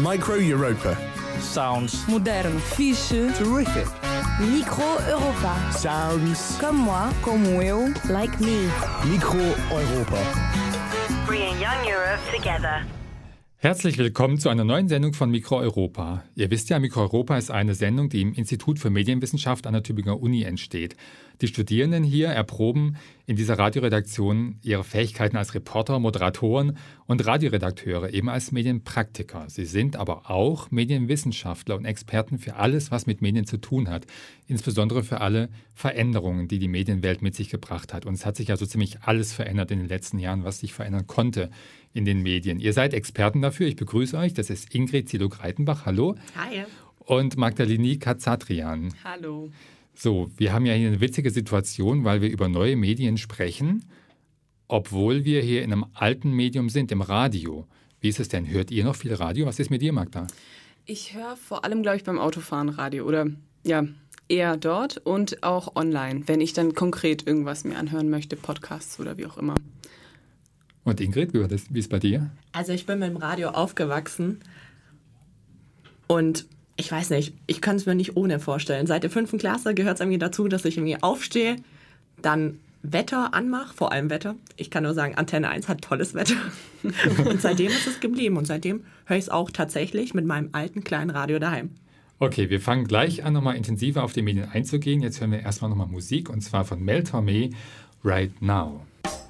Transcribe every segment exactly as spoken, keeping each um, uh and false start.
Micro Europa. Sounds Modern. Fiche. Terrific. Micro Europa. Sounds. Comme moi. Como eu. Like me. Micro Europa. Bringing young Europe together. Herzlich willkommen zu einer neuen Sendung von Micro Europa. Ihr wisst ja, Micro Europa ist eine Sendung, die im Institut für Medienwissenschaft an der Tübinger Uni entsteht. Die Studierenden hier erproben in dieser Radioredaktion ihre Fähigkeiten als Reporter, Moderatoren und Radioredakteure, eben als Medienpraktiker. Sie sind aber auch Medienwissenschaftler und Experten für alles, was mit Medien zu tun hat, insbesondere für alle Veränderungen, die die Medienwelt mit sich gebracht hat. Und es hat sich ja so ziemlich alles verändert in den letzten Jahren, was sich verändern konnte in den Medien. Ihr seid Experten dafür. Ich begrüße euch. Das ist Ingrid Zielog-Reitenbach. Hallo. Hi. Und Magdalini Katsatrian. Hallo. So, wir haben ja hier eine witzige Situation, weil wir über neue Medien sprechen, obwohl wir hier in einem alten Medium sind, im Radio. Wie ist es denn? Hört ihr noch viel Radio? Was ist mit dir, Magda? Ich höre vor allem, glaube ich, beim Autofahren Radio oder ja, eher dort und auch online, wenn ich dann konkret irgendwas mir anhören möchte, Podcasts oder wie auch immer. Und Ingrid, wie, war das, wie ist es bei dir? Also ich bin mit dem Radio aufgewachsen und ich weiß nicht, ich kann es mir nicht ohne vorstellen. Seit der fünften Klasse gehört es irgendwie dazu, dass ich irgendwie aufstehe, dann Wetter anmache, vor allem Wetter. Ich kann nur sagen, Antenne eins hat tolles Wetter. Und seitdem ist es geblieben und seitdem höre ich es auch tatsächlich mit meinem alten kleinen Radio daheim. Okay, wir fangen gleich an, nochmal intensiver auf die Medien einzugehen. Jetzt hören wir erstmal nochmal Musik und zwar von Mel Tormé, Right Now.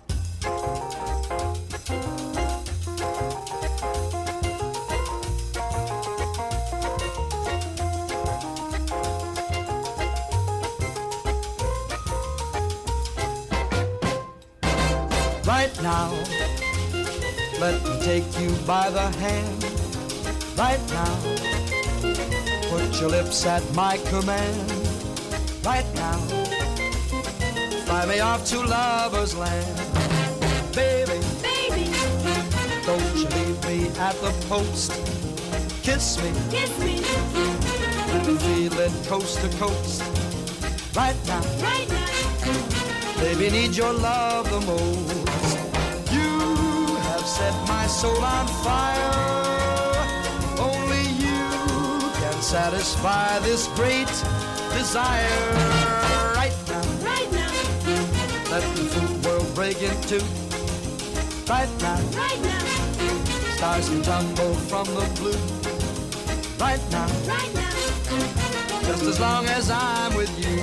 Right now, let me take you by the hand. Right now, put your lips at my command. Right now, fly me off to lover's land. Baby, baby, don't you leave me at the post. Kiss me, kiss me, let me feel it coast to coast. Right now, right now, baby, need your love the most. You have set my soul on fire. Only you can satisfy this great desire. Right now, right now, let the food world break in two. Right now, right now, stars can tumble from the blue. Right now, right now, just as long as I'm with you.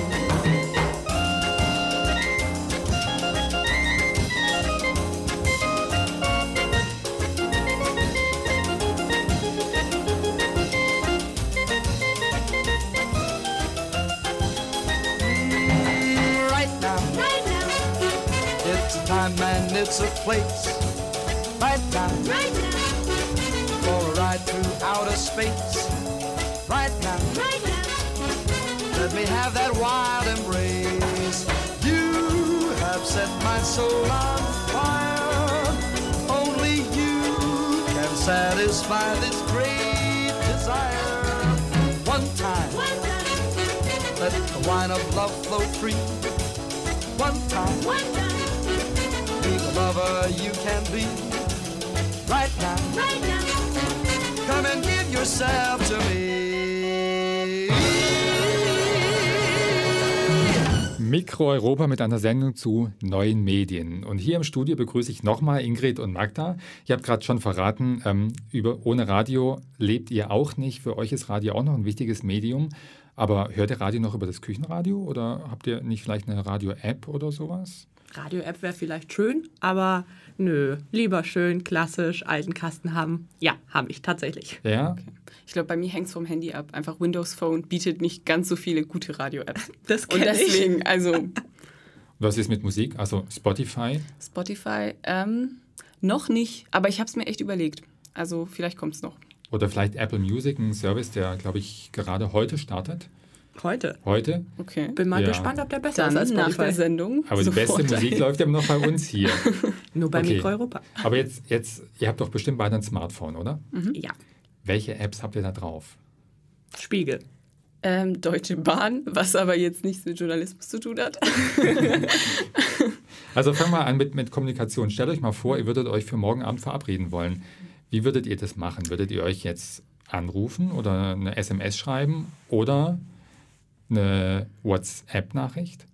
Time and it's a place. Right now, right now, for a ride through outer space. Right now, right now, let me have that wild embrace. You have set my soul on fire. Only you can satisfy this great desire. One time, one time, let the wine of love flow free. One time, one time, be the lover you can be. Right now, right now, come and give yourself to me. Mikro Europa mit einer Sendung zu neuen Medien. Und hier im Studio begrüße ich nochmal Ingrid und Magda. Ihr habt gerade schon verraten, ähm, über, ohne Radio lebt ihr auch nicht. Für euch ist Radio auch noch ein wichtiges Medium. Aber hört ihr Radio noch über das Küchenradio oder habt ihr nicht vielleicht eine Radio-App oder sowas? Radio-App wäre vielleicht schön, aber nö, lieber schön, klassisch, alten Kasten haben. Ja, habe ich tatsächlich. Ja? Okay. Ich glaube, bei mir hängt es vom Handy ab. Einfach Windows Phone bietet nicht ganz so viele gute Radio-Apps. Das Und deswegen, ich. also... Was ist mit Musik? Also Spotify? Spotify, ähm, noch nicht, aber ich habe es mir echt überlegt. Also vielleicht kommt es noch. Oder vielleicht Apple Music, ein Service, der, glaube ich, gerade heute startet. Heute? Heute? Okay. Bin mal Ja. gespannt, ob der besser Dann ist als nach Spotify. der Sendung. Aber die beste sofort Musik dahin. läuft ja noch bei uns hier. Nur bei Okay. Mikro Europa. Aber jetzt, jetzt, ihr habt doch bestimmt beide ein Smartphone, oder? Mhm. Ja. Welche Apps habt ihr da drauf? Spiegel. Ähm, Deutsche Bahn, was aber jetzt nichts mit Journalismus zu tun hat. Also fangen wir an mit, mit Kommunikation. Stellt euch mal vor, ihr würdet euch für morgen Abend verabreden wollen. Wie würdet ihr das machen? Würdet ihr euch jetzt anrufen oder eine S M S schreiben oder eine WhatsApp-Nachricht?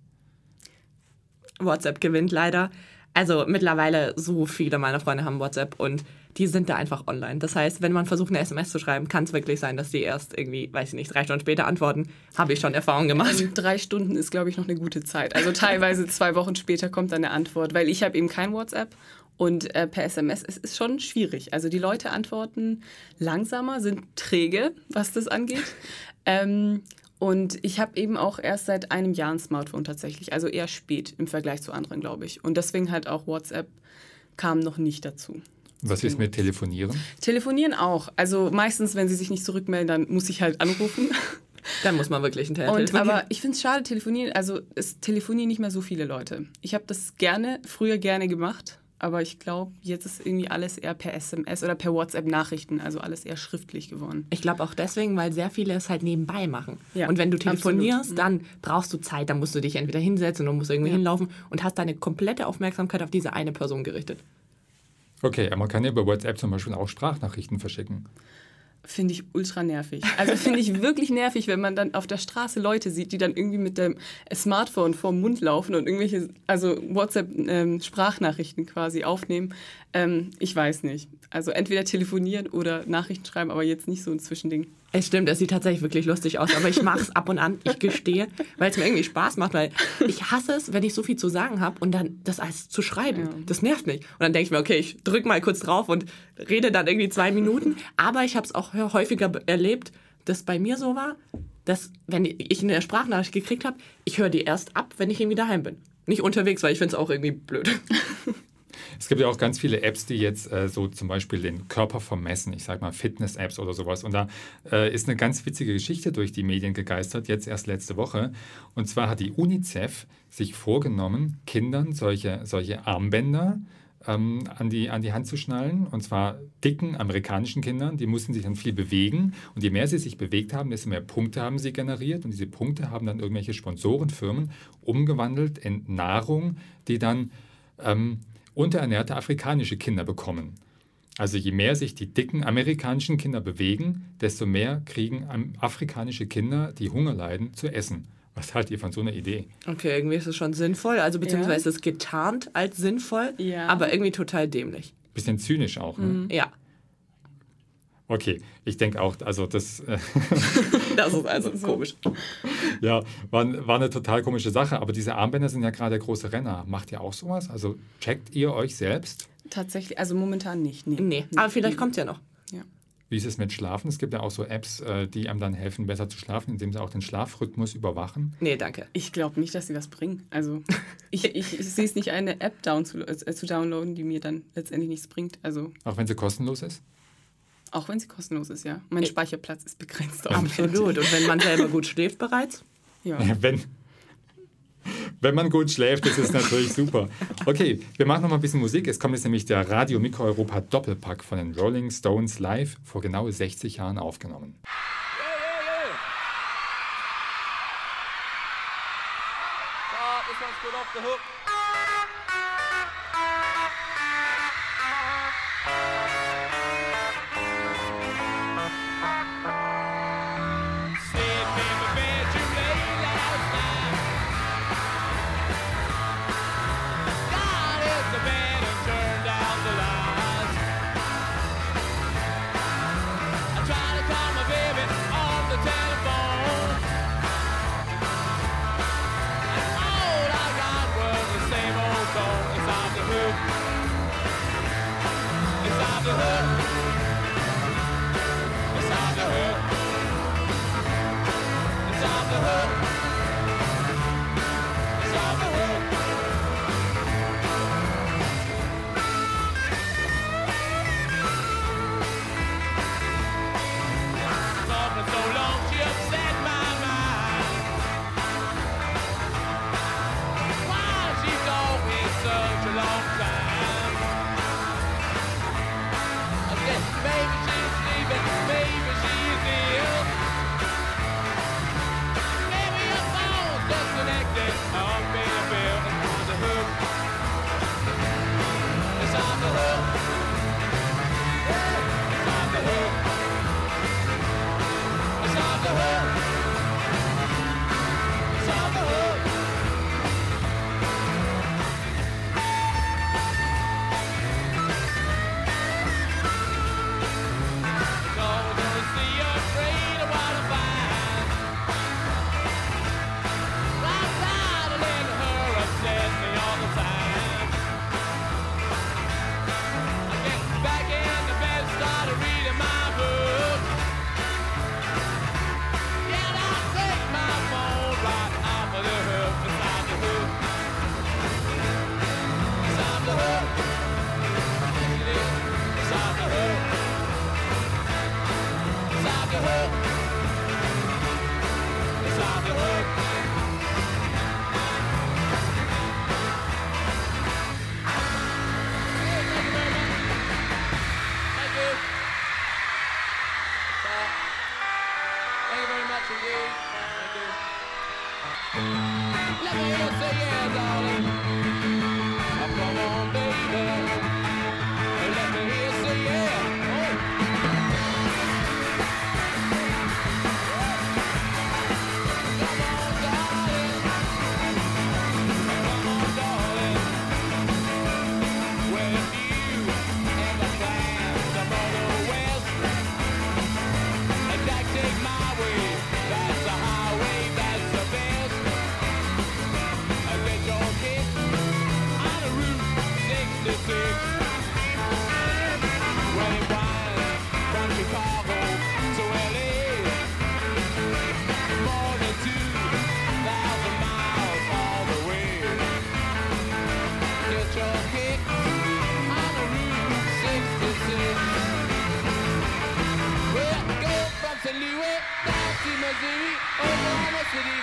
WhatsApp gewinnt leider. Also mittlerweile so viele meiner Freunde haben WhatsApp und die sind da einfach online. Das heißt, wenn man versucht, eine S M S zu schreiben, kann es wirklich sein, dass die erst irgendwie, weiß ich nicht, drei Stunden später antworten. Habe ich schon Erfahrung gemacht. Also drei Stunden ist, glaube ich, noch eine gute Zeit. Also teilweise zwei Wochen später kommt dann eine Antwort, weil ich habe eben kein WhatsApp und äh, per S M S es ist schon schwierig. Also die Leute antworten langsamer, sind träge, was das angeht. Ähm, und ich habe eben auch erst seit einem Jahr ein Smartphone tatsächlich, also eher spät im Vergleich zu anderen, glaube ich. Und deswegen halt auch WhatsApp kam noch nicht dazu. Was ist mit Telefonieren? Telefonieren auch. Also meistens, wenn sie sich nicht zurückmelden, dann muss ich halt anrufen. Dann muss man wirklich ein Telefon. Und, aber ich finde es schade, telefonieren, also es telefonieren nicht mehr so viele Leute. Ich habe das gerne, früher gerne gemacht, aber ich glaube, jetzt ist irgendwie alles eher per S M S oder per WhatsApp-Nachrichten, also alles eher schriftlich geworden. Ich glaube auch deswegen, weil sehr viele es halt nebenbei machen. Ja, und wenn du telefonierst, absolut. dann brauchst du Zeit, dann musst du dich entweder hinsetzen oder musst irgendwie Ja. hinlaufen und hast deine komplette Aufmerksamkeit auf diese eine Person gerichtet. Okay, aber man kann ja über WhatsApp zum Beispiel auch Sprachnachrichten verschicken. Finde ich ultra nervig. Also finde ich wirklich nervig, wenn man dann auf der Straße Leute sieht, die dann irgendwie mit dem Smartphone vorm Mund laufen und irgendwelche, also WhatsApp-Sprachnachrichten quasi aufnehmen. Ähm, ich weiß nicht. Also entweder telefonieren oder Nachrichten schreiben, aber jetzt nicht so ein Zwischending. Es stimmt, es sieht tatsächlich wirklich lustig aus, aber ich mache es ab und an, ich gestehe, weil es mir irgendwie Spaß macht, weil ich hasse es, wenn ich so viel zu sagen habe und dann das alles zu schreiben. Ja. Das nervt mich. Und dann denke ich mir, okay, ich drücke mal kurz drauf und rede dann irgendwie zwei Minuten. Aber ich habe es auch häufiger be- erlebt, dass bei mir so war, dass, wenn ich eine Sprachnachricht gekriegt habe, ich höre die erst ab, wenn ich irgendwie daheim bin. Nicht unterwegs, weil ich finde es auch irgendwie blöd. Es gibt ja auch ganz viele Apps, die jetzt äh, so zum Beispiel den Körper vermessen, ich sage mal Fitness-Apps oder sowas. Und da äh, ist eine ganz witzige Geschichte durch die Medien gegeistert, jetzt erst letzte Woche. Und zwar hat die UNICEF sich vorgenommen, Kindern solche, solche Armbänder ähm, an, die, an die Hand zu schnallen. Und zwar dicken amerikanischen Kindern, die mussten sich dann viel bewegen. Und je mehr sie sich bewegt haben, desto mehr Punkte haben sie generiert. Und diese Punkte haben dann irgendwelche Sponsorenfirmen umgewandelt in Nahrung, die dann Ähm, unterernährte afrikanische Kinder bekommen. Also je mehr sich die dicken amerikanischen Kinder bewegen, desto mehr kriegen afrikanische Kinder, die Hunger leiden, zu essen. Was haltet ihr von so einer Idee? Okay, irgendwie ist es schon sinnvoll, also beziehungsweise ist es getarnt als sinnvoll, Ja. aber irgendwie total dämlich. Bisschen zynisch auch, ne? Ja, Okay, ich denke auch, also das äh, das ist also komisch. ja, war, war eine total komische Sache, aber diese Armbänder sind ja gerade der große Renner. Macht ihr auch sowas? Also checkt ihr euch selbst? Tatsächlich, also momentan nicht. Nee, Nee, aber vielleicht kommt es ja noch. Ja. Wie ist es mit Schlafen? Es gibt ja auch so Apps, äh, die einem dann helfen, besser zu schlafen, indem sie auch den Schlafrhythmus überwachen. Nee, danke. Ich glaube nicht, dass sie was bringen. Also ich, ich, ich sehe es nicht, eine App down zu, äh, zu downloaden, die mir dann letztendlich nichts bringt. Also Auch wenn sie kostenlos ist? auch wenn sie kostenlos ist, ja. Mein Speicherplatz ist begrenzt. Auf Absolut. Und wenn man selber gut schläft bereits? Ja. Wenn, wenn man gut schläft, das ist natürlich super. Okay, wir machen noch mal ein bisschen Musik. Es kommt jetzt nämlich der Radio Mikro Europa Doppelpack von den Rolling Stones live vor genau sechzig Jahren aufgenommen. Such a long time.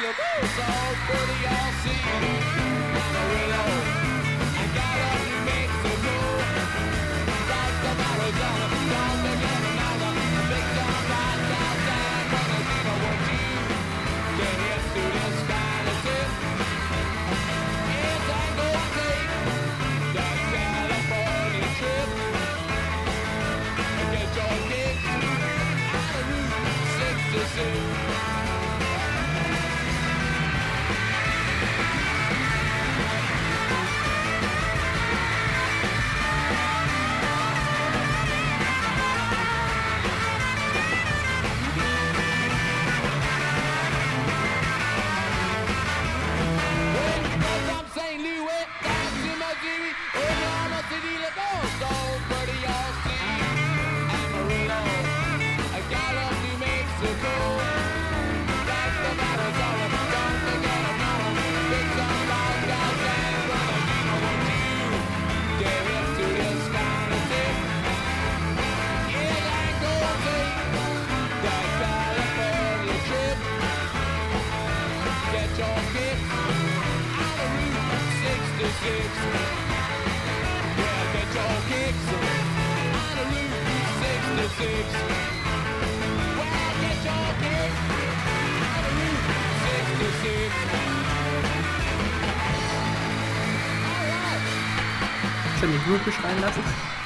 Schon die Group beschreiben lassen.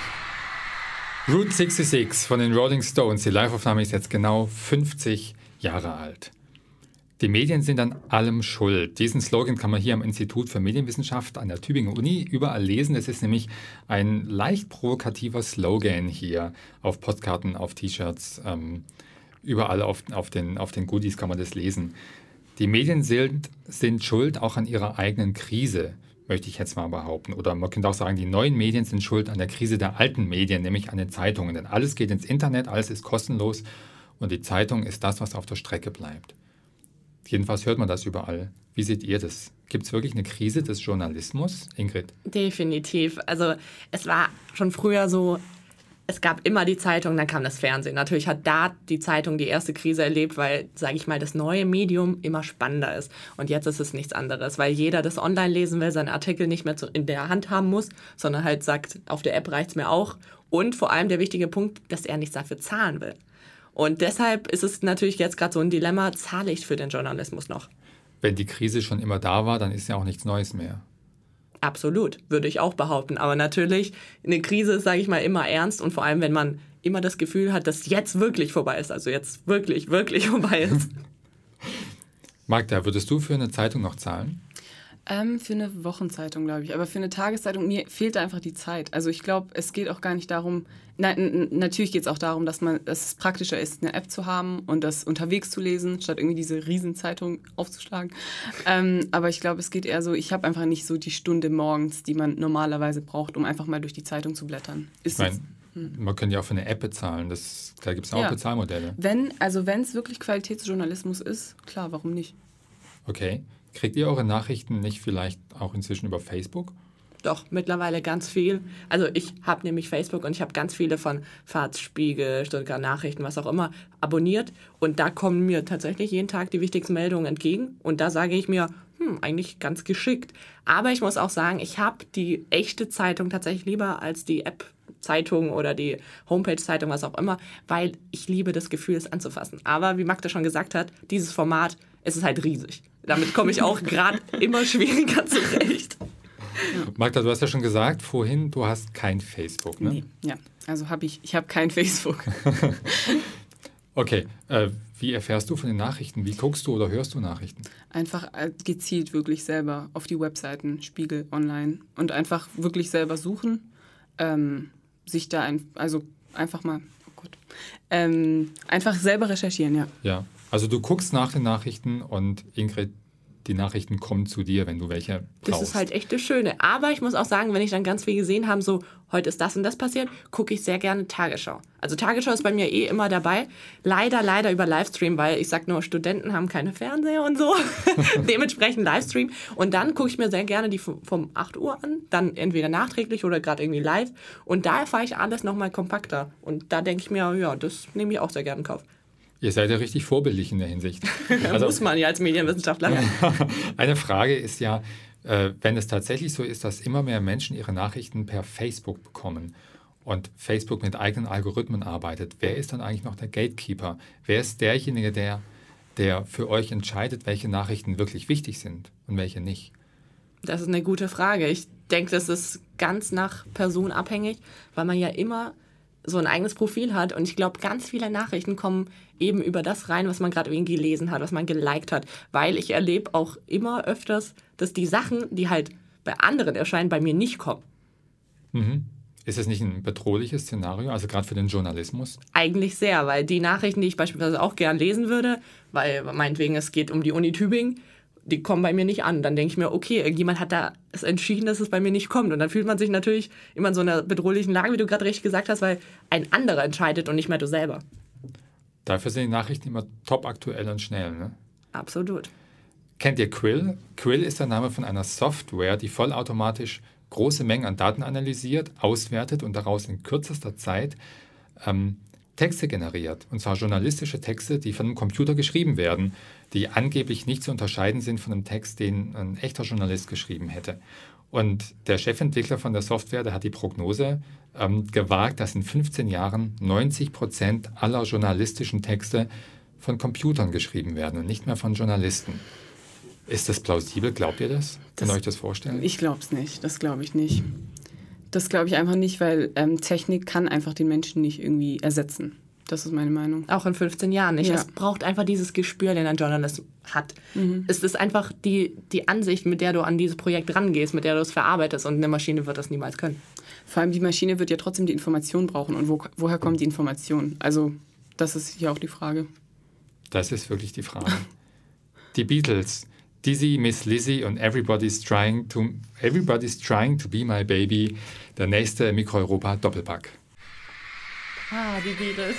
Route sechsundsechzig von den Rolling Stones. Die Live-Aufnahme ist jetzt genau fünfzig Jahre alt. Die Medien sind an allem schuld. Diesen Slogan kann man hier am Institut für Medienwissenschaft an der Tübinger Uni überall lesen. Es ist nämlich ein leicht provokativer Slogan hier auf Postkarten, auf T-Shirts, ähm, überall auf, auf, den, auf den Goodies kann man das lesen. Die Medien sind, sind schuld auch an ihrer eigenen Krise, möchte ich jetzt mal behaupten. Oder man könnte auch sagen, die neuen Medien sind schuld an der Krise der alten Medien, nämlich an den Zeitungen. Denn alles geht ins Internet, alles ist kostenlos und die Zeitung ist das, was auf der Strecke bleibt. Jedenfalls hört man das überall. Wie seht ihr das? Gibt es wirklich eine Krise des Journalismus, Ingrid? Definitiv. Also es war schon früher so, es gab immer die Zeitung, dann kam das Fernsehen. Natürlich hat da die Zeitung die erste Krise erlebt, weil, sage ich mal, das neue Medium immer spannender ist. Und jetzt ist es nichts anderes, weil jeder das online lesen will, seinen Artikel nicht mehr in der Hand haben muss, sondern halt sagt, auf der App reicht es mir auch. Und vor allem der wichtige Punkt, dass er nichts dafür zahlen will. Und deshalb ist es natürlich jetzt gerade so ein Dilemma, zahle ich für den Journalismus noch? Wenn die Krise schon immer da war, dann ist ja auch nichts Neues mehr. Absolut, würde ich auch behaupten. Aber natürlich, eine Krise ist, sage ich mal, immer ernst. Und vor allem, wenn man immer das Gefühl hat, dass jetzt wirklich vorbei ist. Also jetzt wirklich, wirklich vorbei ist. Magda, würdest du für eine Zeitung noch zahlen? Ähm, für eine Wochenzeitung, glaube ich. Aber für eine Tageszeitung, mir fehlt da einfach die Zeit. Also ich glaube, es geht auch gar nicht darum, nein, n- natürlich geht es auch darum, dass, man, dass es praktischer ist, eine App zu haben und das unterwegs zu lesen, statt irgendwie diese Riesenzeitung aufzuschlagen. Ähm, aber ich glaube, es geht eher so, ich habe einfach nicht so die Stunde morgens, die man normalerweise braucht, um einfach mal durch die Zeitung zu blättern. Ist Ich meine, man könnte ja auch für eine App bezahlen. Das, da gibt es auch Ja. Bezahlmodelle. Wenn, also wenn es wirklich Qualitätsjournalismus ist, klar, warum nicht? Okay. Kriegt ihr eure Nachrichten nicht vielleicht auch inzwischen über Facebook? Doch, mittlerweile ganz viel. Also ich habe nämlich Facebook und ich habe ganz viele von Fahrtspiegel, Stuttgart Nachrichten, was auch immer, abonniert. Und da kommen mir tatsächlich jeden Tag die wichtigsten Meldungen entgegen. Und da sage ich mir, hm, eigentlich ganz geschickt. Aber ich muss auch sagen, ich habe die echte Zeitung tatsächlich lieber als die App-Zeitung oder die Homepage-Zeitung, was auch immer, weil ich liebe das Gefühl, es anzufassen. Aber wie Magda schon gesagt hat, dieses Format, es ist halt riesig. Damit komme ich auch gerade immer schwieriger zurecht. Magda, du hast ja schon gesagt vorhin, du hast kein Facebook, ne? Nee, ja. Also habe ich, ich habe kein Facebook. Okay, äh, wie erfährst du von den Nachrichten? Wie guckst du oder hörst du Nachrichten? Einfach äh, gezielt wirklich selber auf die Webseiten, Spiegel, online und einfach wirklich selber suchen, ähm, sich da ein, also einfach mal, oh Gott, ähm, einfach selber recherchieren, ja. Ja, also du guckst nach den Nachrichten und Ingrid, die Nachrichten kommen zu dir, wenn du welche brauchst. Das ist halt echt das Schöne. Aber ich muss auch sagen, wenn ich dann ganz viel gesehen habe, so heute ist das und das passiert, gucke ich sehr gerne Tagesschau. Also Tagesschau ist bei mir eh immer dabei. Leider, leider über Livestream, weil ich sag nur, Studenten haben keine Fernseher und so. Dementsprechend Livestream. Und dann gucke ich mir sehr gerne die vom acht Uhr an. Dann entweder nachträglich oder gerade irgendwie live. Und da erfahre ich alles nochmal kompakter. Und da denke ich mir, ja, das nehme ich auch sehr gerne in Kauf. Ihr seid ja richtig vorbildlich in der Hinsicht. Also, muss man ja als Medienwissenschaftler. Eine Frage ist ja, äh, wenn es tatsächlich so ist, dass immer mehr Menschen ihre Nachrichten per Facebook bekommen und Facebook mit eigenen Algorithmen arbeitet, wer ist dann eigentlich noch der Gatekeeper? Wer ist derjenige, der, der für euch entscheidet, welche Nachrichten wirklich wichtig sind und welche nicht? Das ist eine gute Frage. Ich denke, das ist ganz nach Person abhängig, weil man ja immer so ein eigenes Profil hat. Und ich glaube, ganz viele Nachrichten kommen eben über das rein, was man gerade irgendwie gelesen hat, was man geliked hat. Weil ich erlebe auch immer öfters, dass die Sachen, die halt bei anderen erscheinen, bei mir nicht kommen. Mhm. Ist es nicht ein bedrohliches Szenario, also gerade für den Journalismus? Eigentlich sehr, weil die Nachrichten, die ich beispielsweise auch gern lesen würde, weil meinetwegen es geht um die Uni Tübingen, die kommen bei mir nicht an. Dann denke ich mir, okay, irgendjemand hat da es entschieden, dass es bei mir nicht kommt. Und dann fühlt man sich natürlich immer in so einer bedrohlichen Lage, wie du gerade richtig gesagt hast, weil ein anderer entscheidet und nicht mehr du selber. Dafür sind die Nachrichten immer top aktuell und schnell, ne? Absolut. Kennt ihr Quill? Quill ist der Name von einer Software, die vollautomatisch große Mengen an Daten analysiert, auswertet und daraus in kürzester Zeit ähm, Texte generiert. Und zwar journalistische Texte, die von einem Computer geschrieben werden, die angeblich nicht zu unterscheiden sind von einem Text, den ein echter Journalist geschrieben hätte. Und der Chefentwickler von der Software, der hat die Prognose ähm, gewagt, dass in fünfzehn Jahren neunzig Prozent aller journalistischen Texte von Computern geschrieben werden und nicht mehr von Journalisten. Ist das plausibel? Glaubt ihr das? Könnt ihr euch das vorstellen? Ich glaube es nicht. Das glaube ich nicht. Das glaube ich einfach nicht, weil ähm, Technik kann einfach den Menschen nicht irgendwie ersetzen. Das ist meine Meinung. Auch in fünfzehn Jahren nicht. Ja. Es braucht einfach dieses Gespür, den ein Journalist hat. Mhm. Es ist einfach die, die Ansicht, mit der du an dieses Projekt rangehst, mit der du es verarbeitest. Und eine Maschine wird das niemals können. Vor allem die Maschine wird ja trotzdem die Information brauchen. Und wo, woher kommt die Information? Also das ist hier auch die Frage. Das ist wirklich die Frage. Die Beatles, Dizzy, Miss Lizzy und Everybody's Trying to, Everybody's Trying to Be My Baby, der nächste Mikro-Europa-Doppelpack. Ah, die Beatles.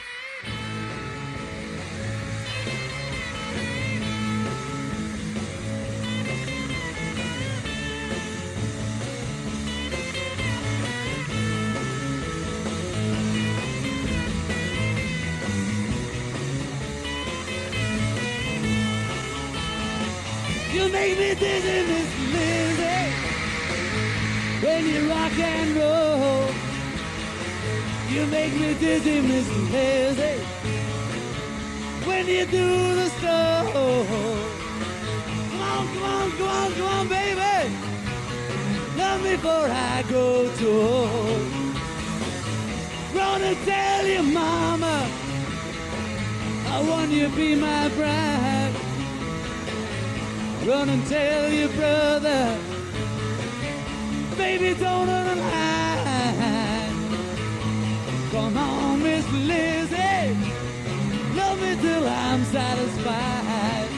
You make me dizzy, Miss Lizzy, when you rock and roll. You make me dizzy, Miss Lizzy, when you do the stroll. Come on, come on, come on, come on, baby, love me before I go to home. Run and tell your mama, I want you to be my bride. Run and tell your brother, baby, don't unline. Come on, Miss Lizzy, love me till I'm satisfied.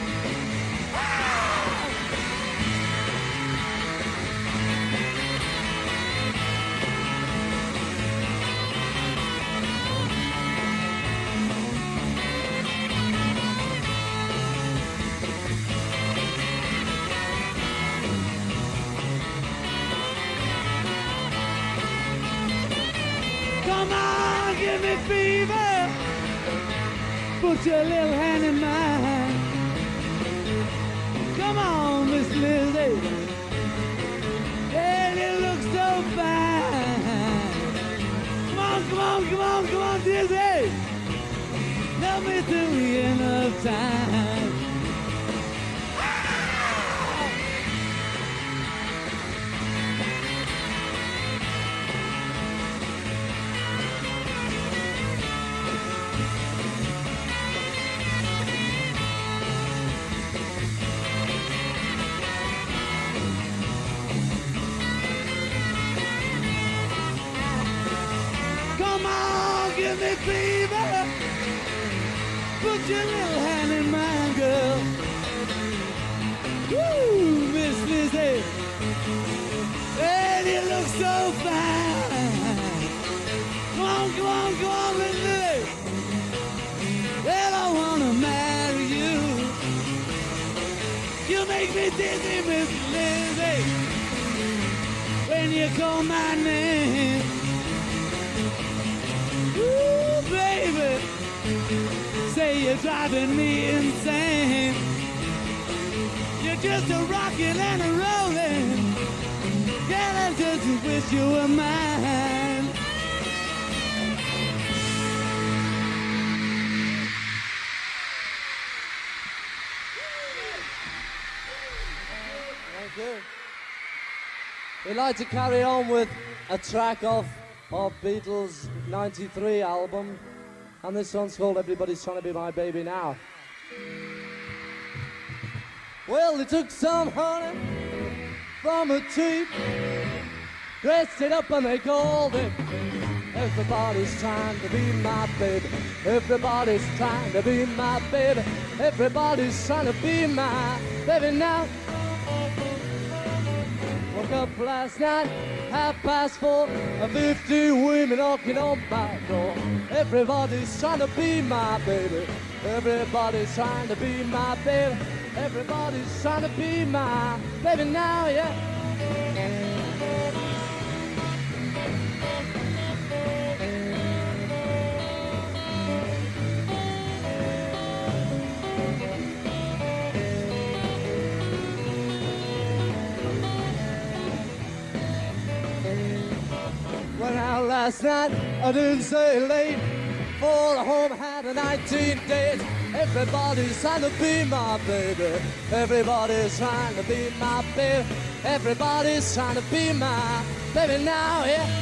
Come on, give me fever. Put your little hand in mine. Come on, Miss Lizzy. And you look so fine. Come on, come on, come on, come on, Dizzy. Love me till the end of time. Come on, give me fever. Put your little hand in mine, girl. Woo, Miss Lizzy. And you look so fine. Come on, come on, come on, Miss Lizzy. Well, I wanna marry you. You make me dizzy, Miss Lizzy, when you call my name. Ooh, baby, You're driving me insane. You're just a rockin' and a rollin'. Girl, I just wish you were mine. Thank you. We'd like to carry on with a track off our Beatles ninety-three album, and this one's called Everybody's Trying to Be My Baby Now. Well, they took some honey from a tree, dressed it up and they called it Everybody's Trying to Be My Baby. Everybody's trying to be my baby. Everybody's trying to be my baby now. Woke up last night, half past four, and fifty women knocking on my door. Everybody's trying to be my baby. Everybody's trying to be my baby. Everybody's trying to be my baby now, yeah. Went out last night, I didn't say late, for home had a nineteen days. Everybody's trying to be my baby. Everybody's trying to be my baby. Everybody's trying to be my baby now, yeah.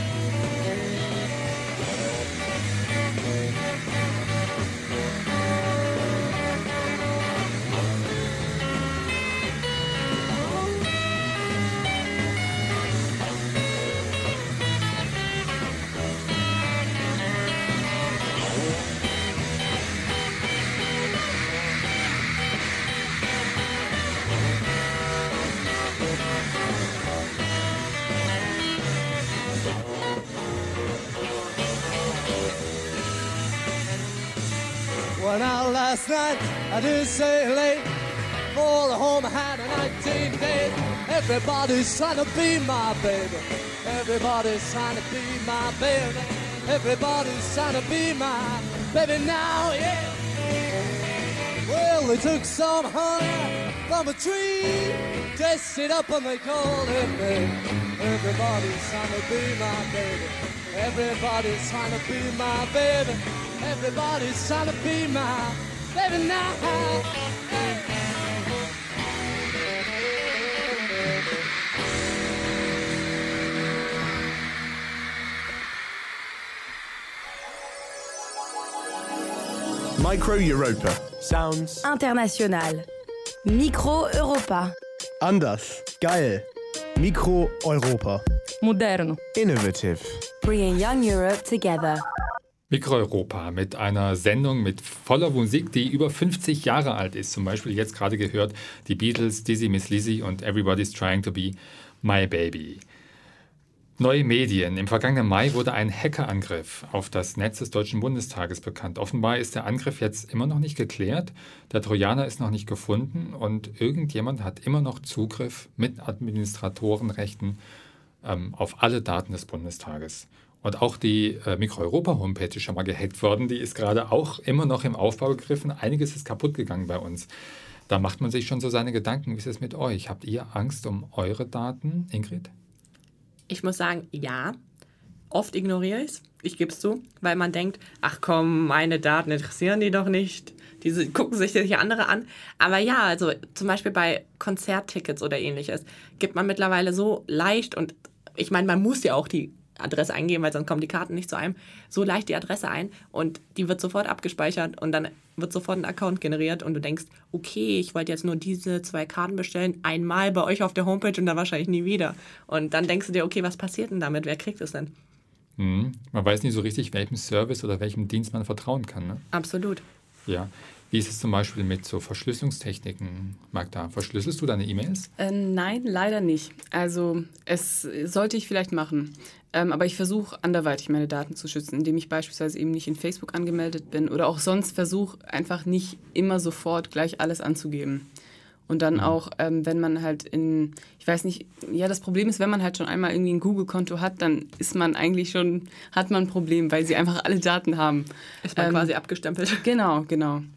Went out last night, I didn't say late, for home I had a nineteen days. Everybody's trying to be my baby. Everybody's trying to be my baby. Everybody's trying to be my baby now, yeah. Well, they took some honey from a tree, dressed it up and they called it baby. Everybody's trying to be my baby. Everybody's trying to be my baby. Everybody's trying to be my baby now. Micro Europa. Sounds International. Micro Europa. Anders. Geil. Micro Europa. Moderno. Innovative. Bringing young Europe together. Micro Europa mit einer Sendung mit voller Musik, die über fünfzig Jahre alt ist. Zum Beispiel jetzt gerade gehört die Beatles, Dizzy Miss Lizzy und Everybody's Trying to Be My Baby. Neue Medien. Im vergangenen Mai wurde ein Hackerangriff auf das Netz des Deutschen Bundestages bekannt. Offenbar ist der Angriff jetzt immer noch nicht geklärt. Der Trojaner ist noch nicht gefunden und irgendjemand hat immer noch Zugriff mit Administratorenrechten ähm, auf alle Daten des Bundestages. Und auch die äh, Micro-Europa-Homepage ist schon mal gehackt worden. Die ist gerade auch immer noch im Aufbau gegriffen. Einiges ist kaputt gegangen bei uns. Da macht man sich schon so seine Gedanken. Wie ist es mit euch? Habt ihr Angst um eure Daten, Ingrid? Ich muss sagen, ja. Oft ignoriere ich es. Ich gebe es zu, weil man denkt, ach komm, meine Daten interessieren die doch nicht. Diese gucken sich die andere an. Aber ja, also zum Beispiel bei Konzerttickets oder ähnliches gibt man mittlerweile so leicht, und ich meine, man muss ja auch die Adresse eingeben, weil sonst kommen die Karten nicht zu einem, so leicht die Adresse ein und die wird sofort abgespeichert und dann wird sofort ein Account generiert und du denkst, okay, ich wollte jetzt nur diese zwei Karten bestellen, einmal bei euch auf der Homepage und dann wahrscheinlich nie wieder. Und dann denkst du dir, okay, was passiert denn damit? Wer kriegt es denn? Hm. Man weiß nicht so richtig, welchem Service oder welchem Dienst man vertrauen kann. Ne? Absolut. Ja. Wie ist es zum Beispiel mit so Verschlüsselungstechniken, Magda? Verschlüsselst du deine E-Mails? Äh, nein, leider nicht. Also es sollte ich vielleicht machen. Ähm, aber ich versuche anderweitig meine Daten zu schützen, indem ich beispielsweise eben nicht in Facebook angemeldet bin oder auch sonst versuche einfach nicht immer sofort gleich alles anzugeben. Und dann mhm. auch, ähm, wenn man halt in, ich weiß nicht, ja, das Problem ist, wenn man halt schon einmal irgendwie ein Google-Konto hat, dann ist man eigentlich schon, hat man ein Problem, weil sie einfach alle Daten haben. Ist man ähm, quasi abgestempelt. Genau, genau.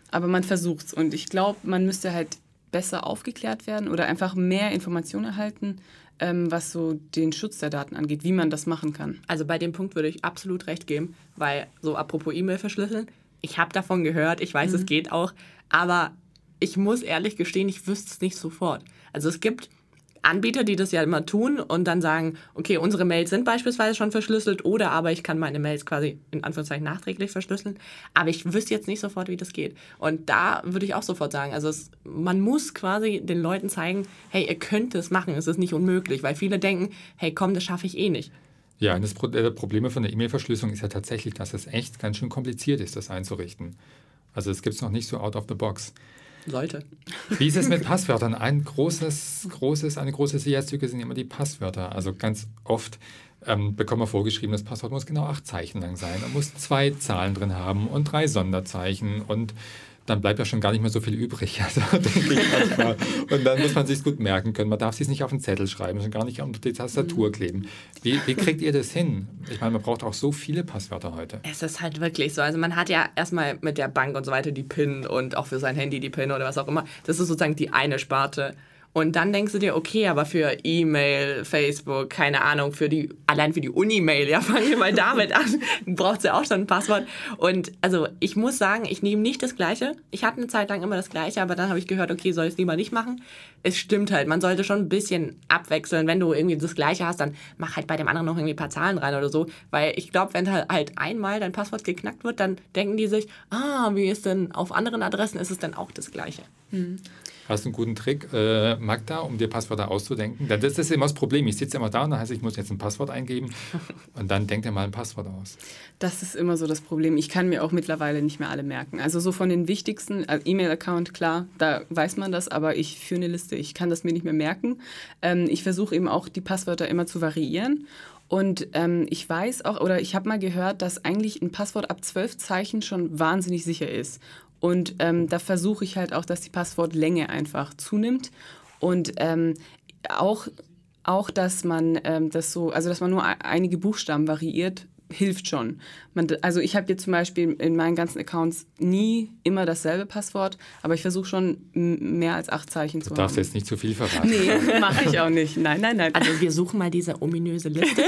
aber man versucht's. Und ich glaube, man müsste halt besser aufgeklärt werden oder einfach mehr Informationen erhalten, ähm, was so den Schutz der Daten angeht, wie man das machen kann. Also bei dem Punkt würde ich absolut recht geben, weil so apropos E-Mail verschlüsseln, ich habe davon gehört, ich weiß, mhm. es geht auch, aber ich muss ehrlich gestehen, ich wüsste es nicht sofort. Also es gibt Anbieter, die das ja immer tun und dann sagen, okay, unsere Mails sind beispielsweise schon verschlüsselt oder aber ich kann meine Mails quasi in Anführungszeichen nachträglich verschlüsseln, aber ich wüsste jetzt nicht sofort, wie das geht. Und da würde ich auch sofort sagen, also es, man muss quasi den Leuten zeigen, hey, ihr könnt es machen, es ist nicht unmöglich, weil viele denken, hey, komm, das schaffe ich eh nicht. Ja, eines der Probleme von der E-Mail-Verschlüsselung ist ja tatsächlich, dass es echt ganz schön kompliziert ist, das einzurichten. Also es gibt es noch nicht so out of the box. Sollte. Wie ist es mit Passwörtern? Ein großes, großes, eine große Sicherheitslücke sind immer die Passwörter. Also ganz oft ähm, bekommen wir vorgeschrieben, das Passwort muss genau acht Zeichen lang sein. Man muss zwei Zahlen drin haben und drei Sonderzeichen und dann bleibt ja schon gar nicht mehr so viel übrig. Also, denke ich manchmal. Und dann muss man sich gut merken können. Man darf es sich nicht auf den Zettel schreiben, schon gar nicht unter die Tastatur kleben. Wie, wie kriegt ihr das hin? Ich meine, man braucht auch so viele Passwörter heute. Es ist halt wirklich so. Also man hat ja erstmal mit der Bank und so weiter die PIN und auch für sein Handy die PIN oder was auch immer. Das ist sozusagen die eine Sparte. Und dann denkst du dir, okay, aber für E-Mail, Facebook, keine Ahnung, für die, allein für die Uni-Mail, ja, fangen wir mal damit an, braucht es ja auch schon ein Passwort. Und also ich muss sagen, ich nehme nicht das Gleiche. Ich hatte eine Zeit lang immer das Gleiche, aber dann habe ich gehört, okay, soll ich es lieber nicht machen. Es stimmt halt, man sollte schon ein bisschen abwechseln. Wenn du irgendwie das Gleiche hast, dann mach halt bei dem anderen noch irgendwie ein paar Zahlen rein oder so. Weil ich glaube, wenn halt einmal dein Passwort geknackt wird, dann denken die sich, ah, wie ist denn auf anderen Adressen, ist es dann auch das Gleiche. Hm. Hast du einen guten Trick, äh, Magda, um dir Passwörter auszudenken? Das ist immer das Problem. Ich sitze immer da und dann heißt, ich muss jetzt ein Passwort eingeben und dann denkt er mal ein Passwort aus. Das ist immer so das Problem. Ich kann mir auch mittlerweile nicht mehr alle merken. Also so von den wichtigsten, also E-Mail-Account, klar, da weiß man das, aber ich führe eine Liste. Ich kann das mir nicht mehr merken. Ähm, ich versuche eben auch, die Passwörter immer zu variieren. Und ähm, ich weiß auch, oder ich habe mal gehört, dass eigentlich ein Passwort ab zwölf Zeichen schon wahnsinnig sicher ist. Und ähm, da versuche ich halt auch, dass die Passwortlänge einfach zunimmt und ähm, auch, auch, dass man ähm, das so, also dass man nur einige Buchstaben variiert, hilft schon. Man, also ich habe jetzt zum Beispiel in meinen ganzen Accounts nie immer dasselbe Passwort, aber ich versuche schon mehr als acht Zeichen zu haben. Du darfst jetzt nicht zu viel verraten. Nee, mache ich auch nicht. Nein, nein, nein. Also wir suchen mal diese ominöse Liste.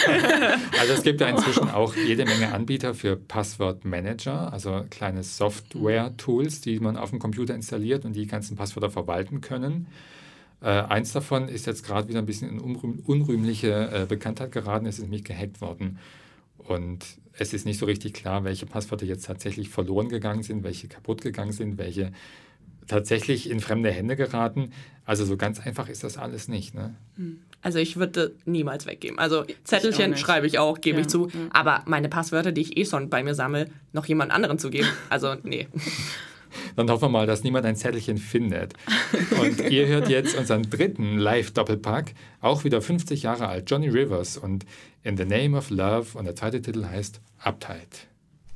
Also es gibt ja inzwischen auch jede Menge Anbieter für Passwortmanager, also kleine Software-Tools, die man auf dem Computer installiert und die ganzen Passwörter verwalten können. Äh, eins davon ist jetzt gerade wieder ein bisschen in unrühm, unrühmliche äh, Bekanntheit geraten, es ist nämlich gehackt worden. Und es ist nicht so richtig klar, welche Passwörter jetzt tatsächlich verloren gegangen sind, welche kaputt gegangen sind, welche tatsächlich in fremde Hände geraten. Also so ganz einfach ist das alles nicht. Ne? Also ich würde niemals weggeben. Also Zettelchen ich schreibe ich auch, gebe ja, ich zu. Ja. Aber meine Passwörter, die ich eh schon bei mir sammle, noch jemand anderen zu geben, also nee. Dann hoffen wir mal, dass niemand ein Zettelchen findet. Und ihr hört jetzt unseren dritten Live-Doppelpack, auch wieder fünfzig Jahre alt, Johnny Rivers und In the Name of Love. Und der zweite Titel heißt Uptight.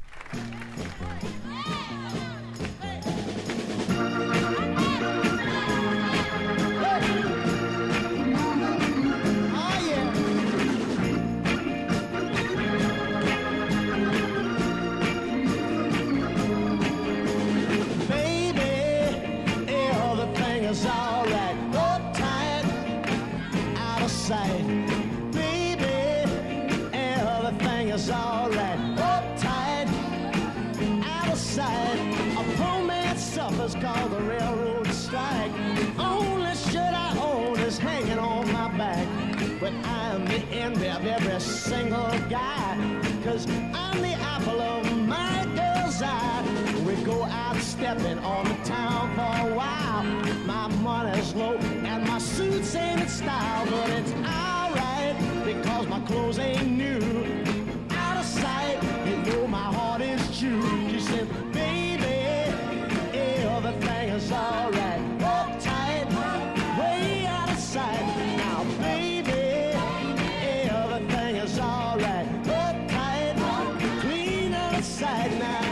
Called the railroad strike. Only shirt I own is hanging on my back. But I'm the envy of every single guy, 'cause I'm the apple of my girl's eye. We go out stepping on the town for a while. My money's low and my suits ain't in style, but it's alright because my clothes ain't new. Out of sight, you know my heart is true. She said, baby, everything is alright. Hold tight, way out of sight. Now, baby, everything is alright. Hold tight, clean out of sight now.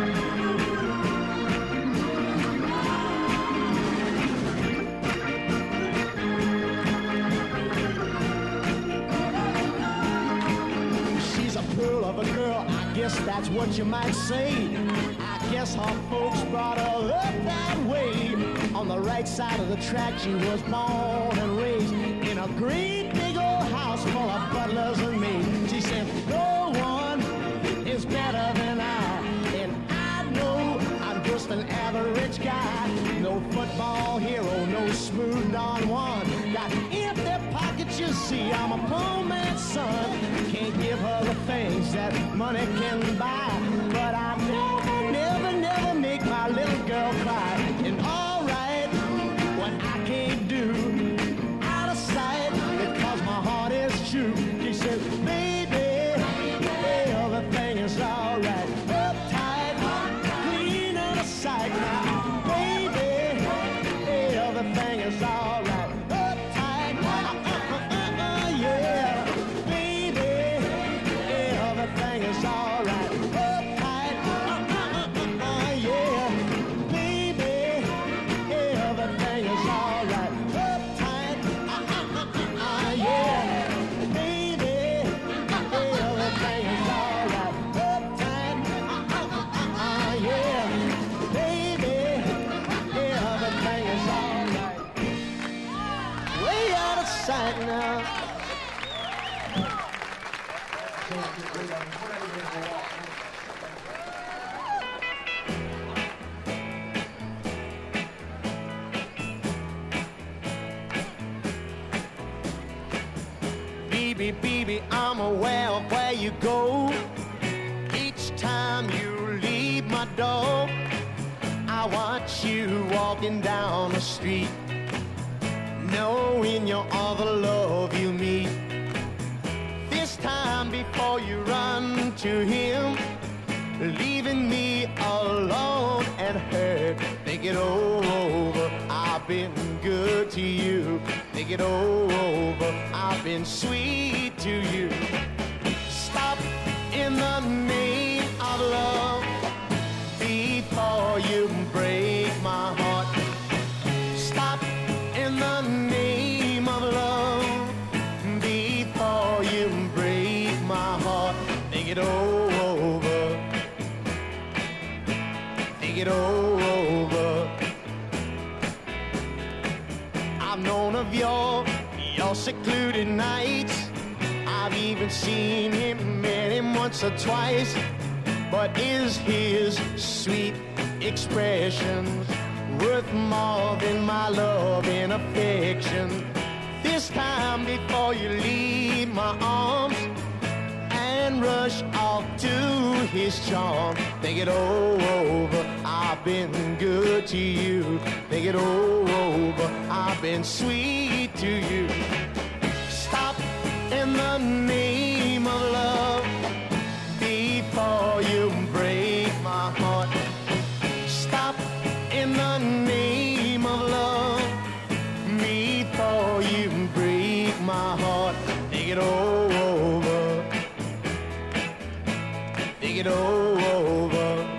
Hey. of a girl, I guess that's what you might say. I guess her folks brought her up that way. On the right side of the track, she was born and raised in a great big old house full of butlers and maids. She said, no one is better than I, and I know I'm just an average guy. No football hero, no smooth on one. Got empty pockets, you see, I'm a poor man's son. Can't give her the things that money can buy, but I never, never, never make my little girl cry. And alright, what I can't do, out of sight, because my heart is true. She said, baby, hey, everything is alright. Uptight, clean out of sight now. Baby, hey, everything is alright. Uptight, uh, uh, uh, uh, yeah. Baby, hey, everything is alright. Uptight, uh, uh, uh, uh, yeah. Baby, hey, everything is alright. Uptight, uh, uh, uh, uh, yeah. Baby, hey, everything is alright. Uptight, uh, uh, uh, uh, yeah. Baby, hey, everything is alright. Way out of sight now. Baby, baby, I'm aware of where you go. Each time you leave my door, I watch you walking down the street, knowing you're all the love you meet. This time before you run to him, leaving me alone and hurt. Think it over, I've been good to you. Think it over, I've been sweet to you. Stop in the name of love before you break my heart. Stop in the name of love before you break my heart. Think it over, think it over. I've known of your, your secluded nights. I've even seen him, met him once or twice. But is his sweet expressions worth more than my love and affection? This time before you leave my arms and rush off to his charm, think it over, I've been good to you. Think it over, I've been sweet to you. Stop in the name of love before you break my heart. Stop in the name of love before you break my heart. Think it over, think it over.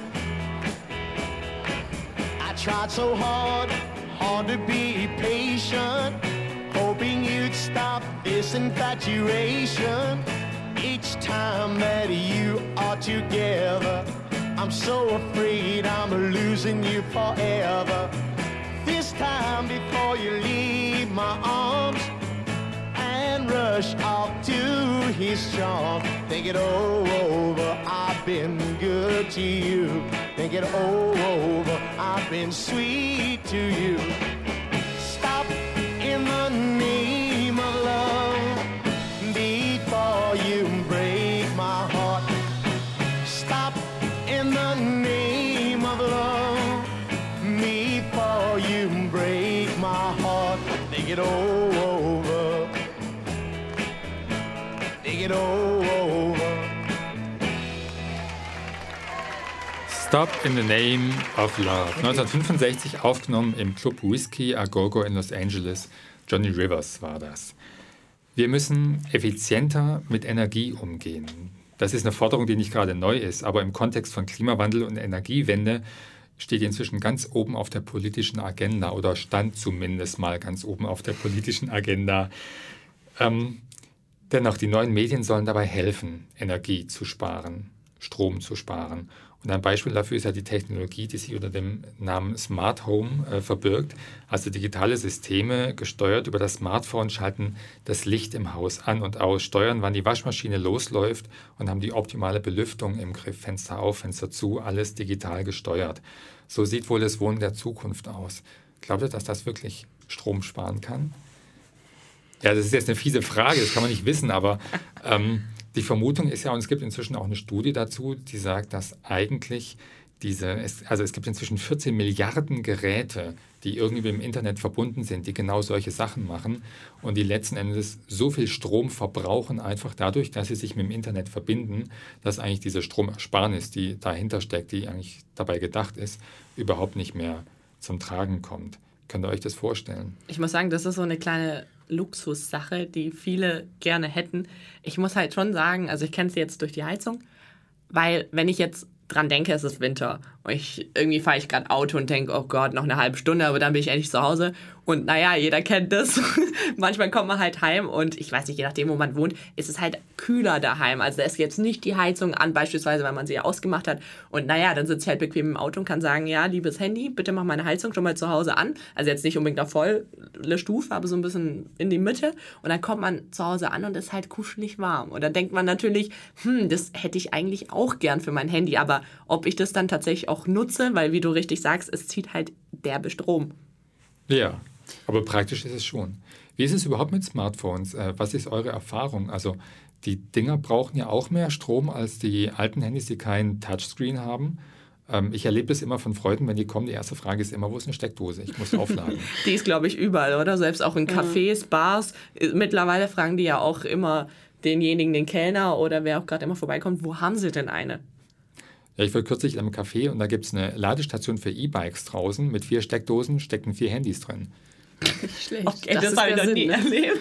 I tried so hard, hard to be patient, hoping you'd stop this infatuation. Each time that you are together, I'm so afraid I'm losing you forever. This time before you leave my arms and rush off to his charm, think it over, I've been good to you. Think it over, I've been sweet to you. Stop in the name of love before you break my heart. Stop in the name of love before you break my heart. Think it over, think it over. Stop in the Name of Love. neunzehnhundertfünfundsechzig aufgenommen im Club Whiskey A Go-Go in Los Angeles. Johnny Rivers war das. Wir müssen effizienter mit Energie umgehen. Das ist eine Forderung, die nicht gerade neu ist, aber im Kontext von Klimawandel und Energiewende steht inzwischen ganz oben auf der politischen Agenda oder stand zumindest mal ganz oben auf der politischen Agenda. Ähm, Dennoch, die neuen Medien sollen dabei helfen, Energie zu sparen, Strom zu sparen. Und ein Beispiel dafür ist ja die Technologie, die sich unter dem Namen Smart Home äh, verbirgt. Also digitale Systeme, gesteuert über das Smartphone, schalten das Licht im Haus an und aus, steuern, wann die Waschmaschine losläuft und haben die optimale Belüftung im Griff, Fenster auf, Fenster zu, alles digital gesteuert. So sieht wohl das Wohnen der Zukunft aus. Glaubt ihr, dass das wirklich Strom sparen kann? Ja, das ist jetzt eine fiese Frage, das kann man nicht wissen, aber ähm, die Vermutung ist ja, und es gibt inzwischen auch eine Studie dazu, die sagt, dass eigentlich diese, es, also es gibt inzwischen vierzehn Milliarden Geräte, die irgendwie im Internet verbunden sind, die genau solche Sachen machen und die letzten Endes so viel Strom verbrauchen, einfach dadurch, dass sie sich mit dem Internet verbinden, dass eigentlich diese Stromersparnis, die dahinter steckt, die eigentlich dabei gedacht ist, überhaupt nicht mehr zum Tragen kommt. Könnt ihr euch das vorstellen? Ich muss sagen, das ist so eine kleine Luxussache, die viele gerne hätten. Ich muss halt schon sagen, also ich kenne es jetzt durch die Heizung, weil wenn ich jetzt dran denke, es ist Winter und ich, irgendwie fahre ich gerade Auto und denke, oh Gott, noch eine halbe Stunde, aber dann bin ich endlich zu Hause. Und naja, jeder kennt das. Manchmal kommt man halt heim und ich weiß nicht, je nachdem, wo man wohnt, ist es halt kühler daheim. Also da ist jetzt nicht die Heizung an, beispielsweise, weil man sie ja ausgemacht hat. Und naja, dann sitze ich halt bequem im Auto und kann sagen, ja, liebes Handy, bitte mach meine Heizung schon mal zu Hause an. Also jetzt nicht unbedingt auf volle Stufe, aber so ein bisschen in die Mitte. Und dann kommt man zu Hause an und ist halt kuschelig warm. Und dann denkt man natürlich, hm, das hätte ich eigentlich auch gern für mein Handy. Aber ob ich das dann tatsächlich auch nutze, weil wie du richtig sagst, es zieht halt derbe Strom. Ja, aber praktisch ist es schon. Wie ist es überhaupt mit Smartphones? Was ist eure Erfahrung? Also die Dinger brauchen ja auch mehr Strom als die alten Handys, die keinen Touchscreen haben. Ich erlebe das immer von Freunden, wenn die kommen. Die erste Frage ist immer, wo ist eine Steckdose? Ich muss aufladen. Die ist, glaube ich, überall, oder? Selbst auch in Cafés, Bars. Mittlerweile fragen die ja auch immer denjenigen, den Kellner oder wer auch gerade immer vorbeikommt, wo haben sie denn eine? Ja, ich war kürzlich in einem Café und da gibt es eine Ladestation für E-Bikes draußen mit vier Steckdosen, stecken vier Handys drin. Nicht schlecht. Okay, das, das habe ich noch nie erlebt.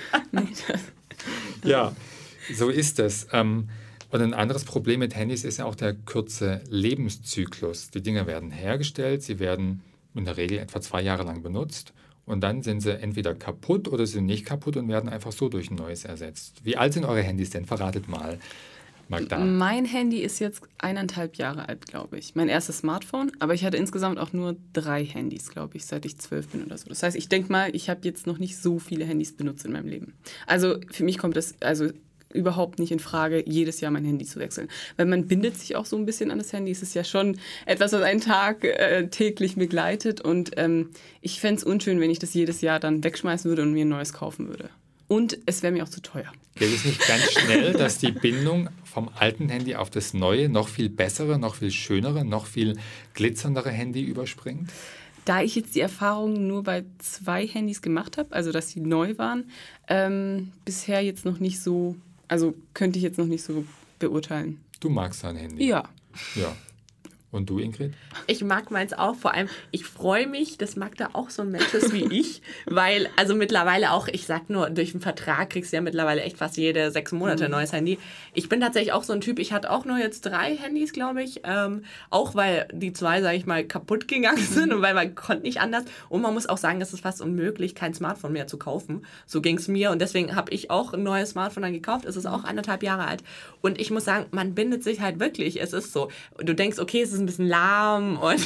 Ja, so ist es. Und ein anderes Problem mit Handys ist ja auch der kurze Lebenszyklus. Die Dinger werden hergestellt, sie werden in der Regel etwa zwei Jahre lang benutzt und dann sind sie entweder kaputt oder sind nicht kaputt und werden einfach so durch ein neues ersetzt. Wie alt sind eure Handys denn? Verratet mal. Magda. Mein Handy ist jetzt eineinhalb Jahre alt, glaube ich. Mein erstes Smartphone, aber ich hatte insgesamt auch nur drei Handys, glaube ich, seit ich zwölf bin oder so. Das heißt, ich denke mal, ich habe jetzt noch nicht so viele Handys benutzt in meinem Leben. Also für mich kommt das also überhaupt nicht in Frage, jedes Jahr mein Handy zu wechseln. Weil man bindet sich auch so ein bisschen an das Handy. Es ist ja schon etwas, was einen Tag äh, täglich begleitet. Und ähm, ich fände es unschön, wenn ich das jedes Jahr dann wegschmeißen würde und mir ein neues kaufen würde. Und es wäre mir auch zu teuer. Geht es nicht ganz schnell, dass die Bindung vom alten Handy auf das neue, noch viel bessere, noch viel schönere, noch viel glitzerndere Handy überspringt? Da ich jetzt die Erfahrung nur bei zwei Handys gemacht habe, also dass sie neu waren, ähm, bisher jetzt noch nicht so, also könnte ich jetzt noch nicht so beurteilen. Du magst dein Handy? Ja. Ja. Und du, Ingrid? Ich mag meins auch. Vor allem, ich freue mich, dass Magda auch so ein Mensch ist wie ich. Weil, also mittlerweile auch, ich sag nur, durch einen Vertrag kriegst du ja mittlerweile echt fast jede sechs Monate ein neues Handy. Ich bin tatsächlich auch so ein Typ, ich hatte auch nur jetzt drei Handys, glaube ich. Ähm, auch weil die zwei, sage ich mal, kaputt gegangen sind und weil man konnte nicht anders. Und man muss auch sagen, es ist fast unmöglich, kein Smartphone mehr zu kaufen. So ging es mir und deswegen habe ich auch ein neues Smartphone dann gekauft. Es ist auch anderthalb Jahre alt. Und ich muss sagen, man bindet sich halt wirklich. Es ist so. Du denkst, okay, es ist ein bisschen lahm und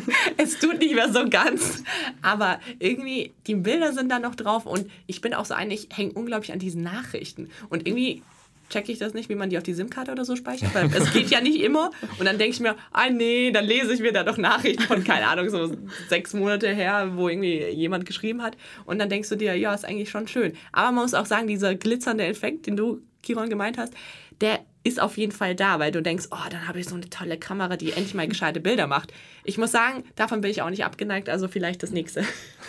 es tut nicht mehr so ganz. Aber irgendwie, die Bilder sind da noch drauf und ich bin auch so ein, ich hänge unglaublich an diesen Nachrichten. Und irgendwie checke ich das nicht, wie man die auf die SIM-Karte oder so speichert, weil es geht ja nicht immer. Und dann denke ich mir, ah nee, dann lese ich mir da doch Nachrichten von, keine Ahnung, so sechs Monate her, wo irgendwie jemand geschrieben hat. Und dann denkst du dir, ja, ist eigentlich schon schön. Aber man muss auch sagen, dieser glitzernde Effekt, den du, Kiron, gemeint hast, der ist auf jeden Fall da, weil du denkst, oh, dann habe ich so eine tolle Kamera, die endlich mal gescheite Bilder macht. Ich muss sagen, davon bin ich auch nicht abgeneigt, also vielleicht das nächste.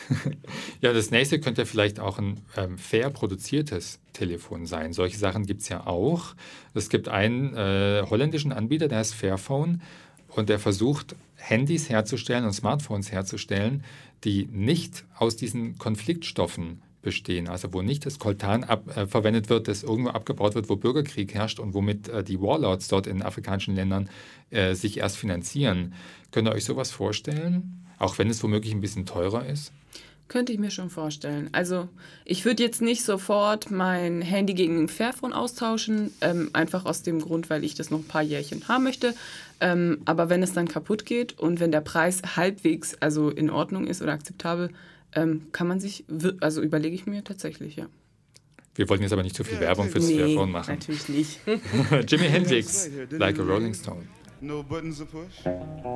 Ja, das nächste könnte vielleicht auch ein ähm, fair produziertes Telefon sein. Solche Sachen gibt es ja auch. Es gibt einen äh, holländischen Anbieter, der heißt Fairphone und der versucht, Handys herzustellen und Smartphones herzustellen, die nicht aus diesen Konfliktstoffen bestehen, also wo nicht das Koltan ab, äh, verwendet wird, das irgendwo abgebaut wird, wo Bürgerkrieg herrscht und womit äh, die Warlords dort in afrikanischen Ländern äh, sich erst finanzieren. Könnt ihr euch sowas vorstellen? Auch wenn es womöglich ein bisschen teurer ist? Könnte ich mir schon vorstellen. Also ich würde jetzt nicht sofort mein Handy gegen ein Fairphone austauschen, ähm, einfach aus dem Grund, weil ich das noch ein paar Jährchen haben möchte. Ähm, aber wenn es dann kaputt geht und wenn der Preis halbwegs also in Ordnung ist oder akzeptabel, ähm, kann man sich, also überlege ich mir tatsächlich, ja. Wir wollten jetzt aber nicht zu viel Werbung fürs nee, Fairphone machen. Natürlich nicht. Jimi Hendrix, Like a Rolling Stone. No buttons to push.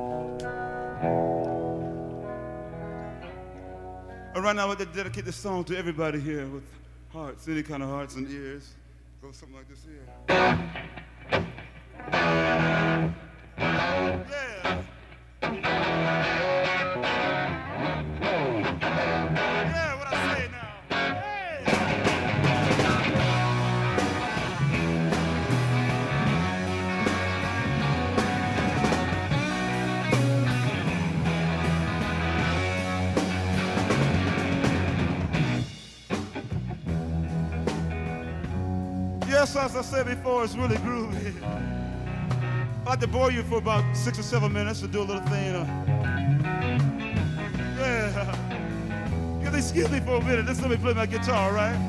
And right now, I'd like to dedicate this song to everybody here with hearts, any kind of hearts and ears. Goes something like this here. Yeah. Yeah, what I say now. Hey. Yes, as I said before, it's really groovy. I'd like to bore you for about six or seven minutes to do a little thing. Uh, yeah. Yeah, excuse me for a minute. Just let me play my guitar, all right?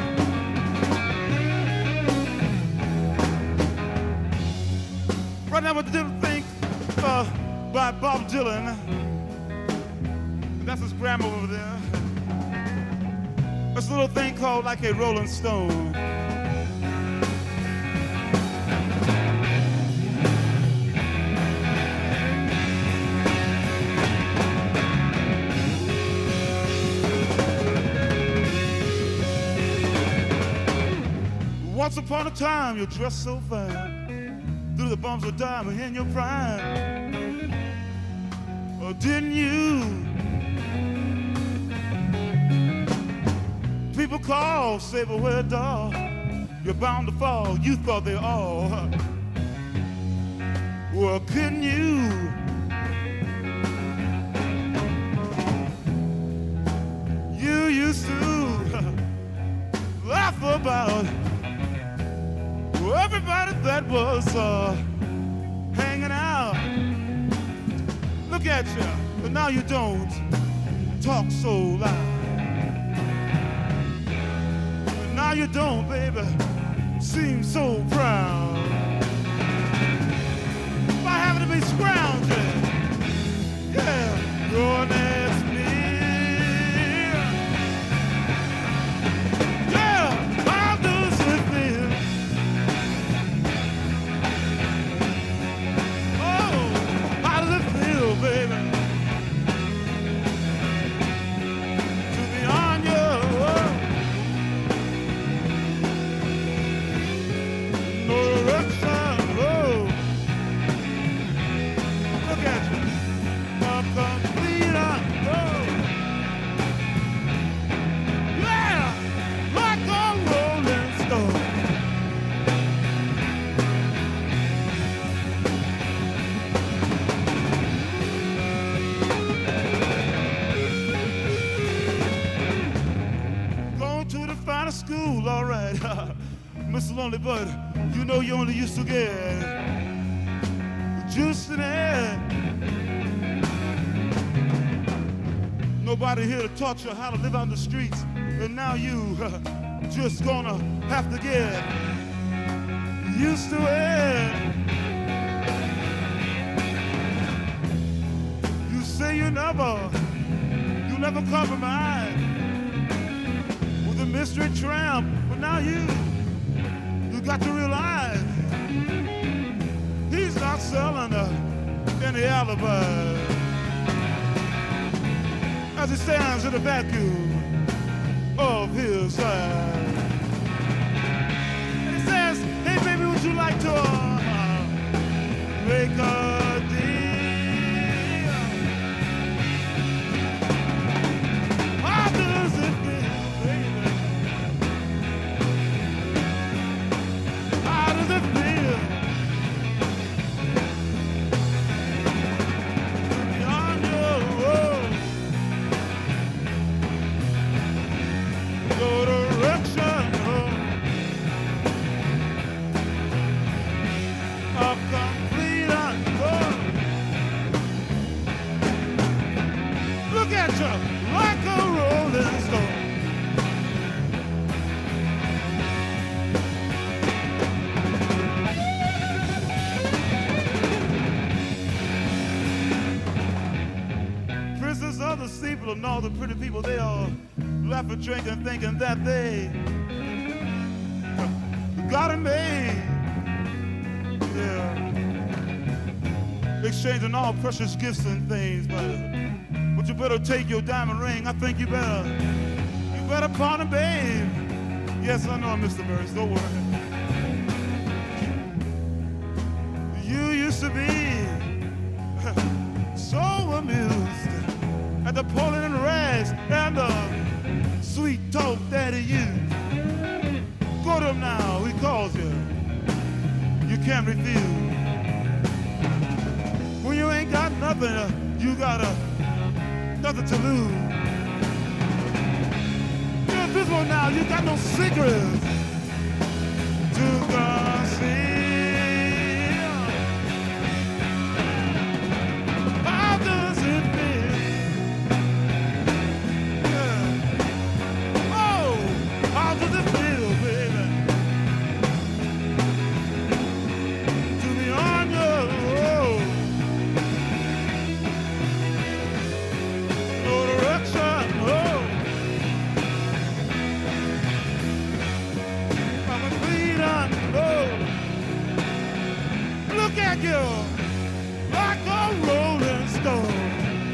Right now, with the little thing uh, by Bob Dylan. That's his grandma over there. It's a little thing called Like a Rolling Stone. Once upon a time, you dressed so fine, through the bumps of diamond in your prime. Oh, didn't you? People call, say, but where, dog? You're bound to fall. You thought they all. Well, couldn't you? You used to laugh about everybody that was uh, hanging out. Look at you, but now you don't talk so loud. But now you don't, baby, seem so proud. By having to be scrounging, yeah, your next meal. Yeah, how does it feel? Baby, to be on your own. No direction, oh. Look at you, I'm complete on road. Yeah, like a rolling stone. School, all right, Mister Lonely Bud, you know you only used to get juice in it. Nobody here to taught you how to live on the streets, and now you uh, just gonna have to get used to it. You say you never, you never compromise. Mystery tramp, but now you, you got to realize he's not selling uh, any alibi. As he stands in the vacuum of his side, and he says, "Hey baby, would you like to uh, make a deal? How does it feel, baby? Direction. and all the pretty people, they all laugh and drink and thinking that they got it made. Yeah. Exchanging all precious gifts and things, but, but you better take your diamond ring. I think you better, you better pawn it, babe. Yes, I know, Mister Burris, don't worry. You used to be so amused at the pulling and rags and the sweet talk that he used. Go to him now, he calls you. You can't refuse. When you ain't got nothing, uh, you got uh, nothing to lose. You're invisible now, you got no secrets to conceal. How does it feel? Yeah. Oh, how does it feel, baby? To be on your road. No direction, no. I'm a freedom, no. Look at you. Like a rolling stone.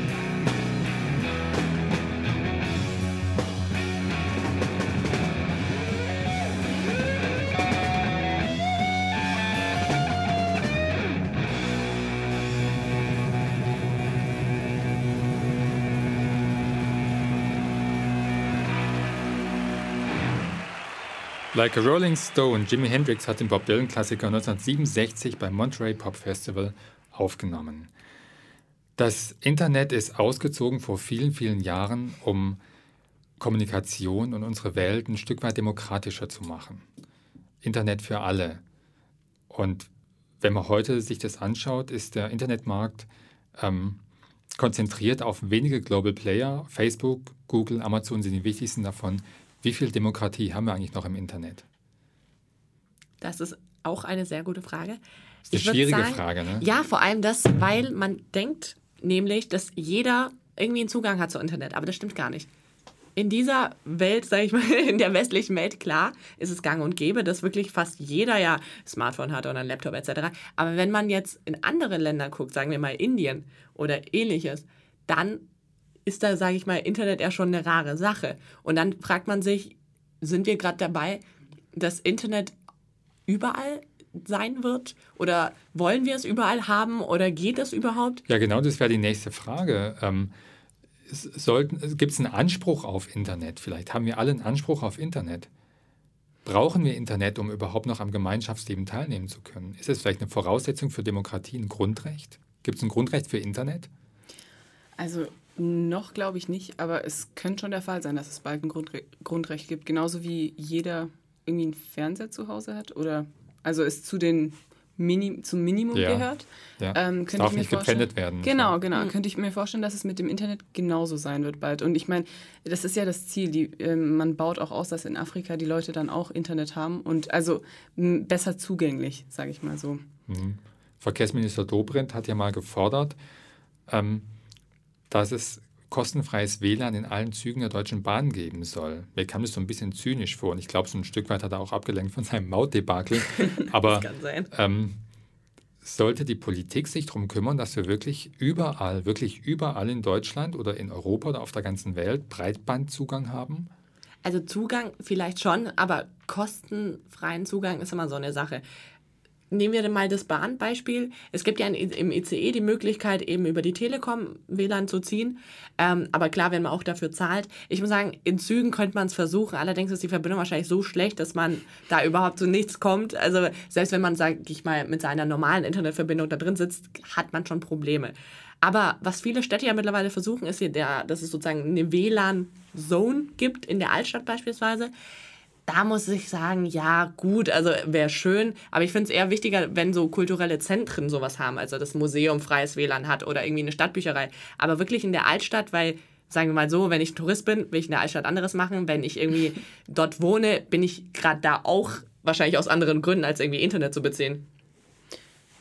Like a Rolling Stone, Jimi Hendrix hat den Bob Dylan-Klassiker neunzehnhundertsiebenundsechzig beim Monterey Pop Festival aufgenommen. Das Internet ist ausgezogen vor vielen, vielen Jahren, um Kommunikation und unsere Welt ein Stück weit demokratischer zu machen. Internet für alle. Und wenn man heute sich das anschaut, ist der Internetmarkt ähm, konzentriert auf wenige Global Player. Facebook, Google, Amazon sind die wichtigsten davon. Wie viel Demokratie haben wir eigentlich noch im Internet? Das ist auch eine sehr gute Frage. Das ist eine schwierige sagen, Frage, ne? Ja, vor allem das, weil man denkt nämlich, dass jeder irgendwie einen Zugang hat zu Internet. Aber das stimmt gar nicht. In dieser Welt, sage ich mal, in der westlichen Welt, klar, ist es gang und gäbe, dass wirklich fast jeder ja ein Smartphone hat oder ein Laptop et cetera. Aber wenn man jetzt in andere Länder guckt, sagen wir mal Indien oder ähnliches, dann ist da, sage ich mal, Internet eher schon eine rare Sache. Und dann fragt man sich, sind wir gerade dabei, dass Internet überall sein wird? Oder wollen wir es überall haben? Oder geht es überhaupt? Ja, genau, das wäre die nächste Frage. Ähm, Gibt es einen Anspruch auf Internet? Vielleicht haben wir alle einen Anspruch auf Internet. Brauchen wir Internet, um überhaupt noch am Gemeinschaftsleben teilnehmen zu können? Ist es vielleicht eine Voraussetzung für Demokratie, ein Grundrecht? Gibt es ein Grundrecht für Internet? Also noch glaube ich nicht, aber es könnte schon der Fall sein, dass es bald ein Grundre- Grundrecht gibt. Genauso wie jeder irgendwie einen Fernseher zu Hause hat oder also es zu den Mini- zum Minimum ja. gehört. Ja. Ähm, es darf nicht gepfändet werden. Genau, genau. Mhm. Könnte ich mir vorstellen, dass es mit dem Internet genauso sein wird bald. Und ich meine, das ist ja das Ziel. Die, äh, man baut auch aus, dass in Afrika die Leute dann auch Internet haben und also m, besser zugänglich, sage ich mal so. Mhm. Verkehrsminister Dobrindt hat ja mal gefordert, ähm, dass es kostenfreies W L A N in allen Zügen der Deutschen Bahn geben soll. Mir kam das so ein bisschen zynisch vor und ich glaube, so ein Stück weit hat er auch abgelenkt von seinem Mautdebakel. Aber das kann sein. Ähm, sollte die Politik sich darum kümmern, dass wir wirklich überall, wirklich überall in Deutschland oder in Europa oder auf der ganzen Welt Breitbandzugang haben? Also Zugang vielleicht schon, aber kostenfreien Zugang ist immer so eine Sache. Nehmen wir mal das Bahnbeispiel. Es gibt ja im I C E die Möglichkeit, eben über die Telekom W L A N zu ziehen. Ähm, aber klar, wenn man auch dafür zahlt. Ich muss sagen, in Zügen könnte man es versuchen. Allerdings ist die Verbindung wahrscheinlich so schlecht, dass man da überhaupt zu nichts kommt. Also selbst wenn man, sag ich mal, mit seiner normalen Internetverbindung da drin sitzt, hat man schon Probleme. Aber was viele Städte ja mittlerweile versuchen, ist, hier der, dass es sozusagen eine W L A N-Zone gibt, in der Altstadt beispielsweise. Da muss ich sagen, ja gut, also wäre schön, aber ich finde es eher wichtiger, wenn so kulturelle Zentren sowas haben, also das Museum freies W L A N hat oder irgendwie eine Stadtbücherei, aber wirklich in der Altstadt, weil, sagen wir mal so, wenn ich Tourist bin, will ich in der Altstadt anderes machen, wenn ich irgendwie dort wohne, bin ich gerade da auch wahrscheinlich aus anderen Gründen, als irgendwie Internet zu beziehen.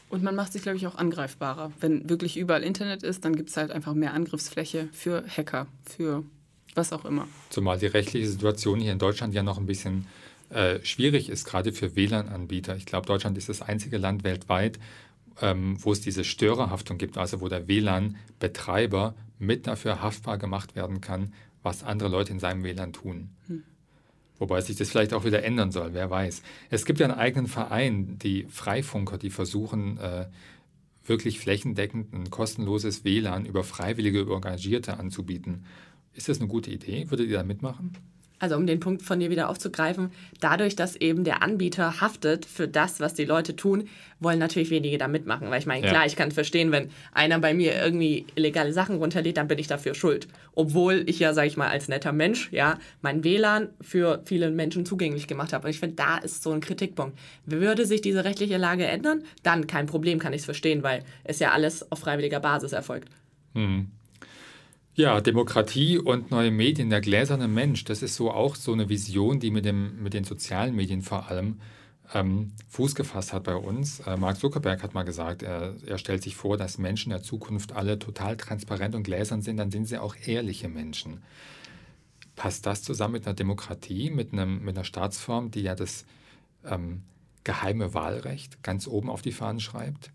Und man macht sich, glaube ich, auch angreifbarer. Wenn wirklich überall Internet ist, dann gibt es halt einfach mehr Angriffsfläche für Hacker, für was auch immer. Zumal die rechtliche Situation hier in Deutschland ja noch ein bisschen äh, schwierig ist, gerade für W L A N-Anbieter. Ich glaube, Deutschland ist das einzige Land weltweit, ähm, wo es diese Störerhaftung gibt, also wo der W L A N-Betreiber mit dafür haftbar gemacht werden kann, was andere Leute in seinem W L A N tun. Hm. Wobei sich das vielleicht auch wieder ändern soll, wer weiß. Es gibt ja einen eigenen Verein, die Freifunker, die versuchen, äh, wirklich flächendeckend ein kostenloses W L A N über Freiwillige, über Engagierte anzubieten. Ist das eine gute Idee? Würdet ihr da mitmachen? Also um den Punkt von dir wieder aufzugreifen, dadurch, dass eben der Anbieter haftet für das, was die Leute tun, wollen natürlich wenige da mitmachen. Weil ich meine, klar, ja. ich kann verstehen, wenn einer bei mir irgendwie illegale Sachen runterlädt, dann bin ich dafür schuld. Obwohl ich ja, sage ich mal, als netter Mensch, ja, mein W L A N für viele Menschen zugänglich gemacht habe. Und ich finde, da ist so ein Kritikpunkt. Würde sich diese rechtliche Lage ändern, dann kein Problem, kann ich es verstehen, weil es ja alles auf freiwilliger Basis erfolgt. Hm. Ja, Demokratie und neue Medien, der gläserne Mensch, das ist so auch so eine Vision, die mit, dem, mit den sozialen Medien vor allem ähm, Fuß gefasst hat bei uns. Äh, Mark Zuckerberg hat mal gesagt, er, er stellt sich vor, dass Menschen in der Zukunft alle total transparent und gläsern sind, dann sind sie auch ehrliche Menschen. Passt das zusammen mit einer Demokratie, mit, einem, mit einer Staatsform, die ja das ähm, geheime Wahlrecht ganz oben auf die Fahnen schreibt?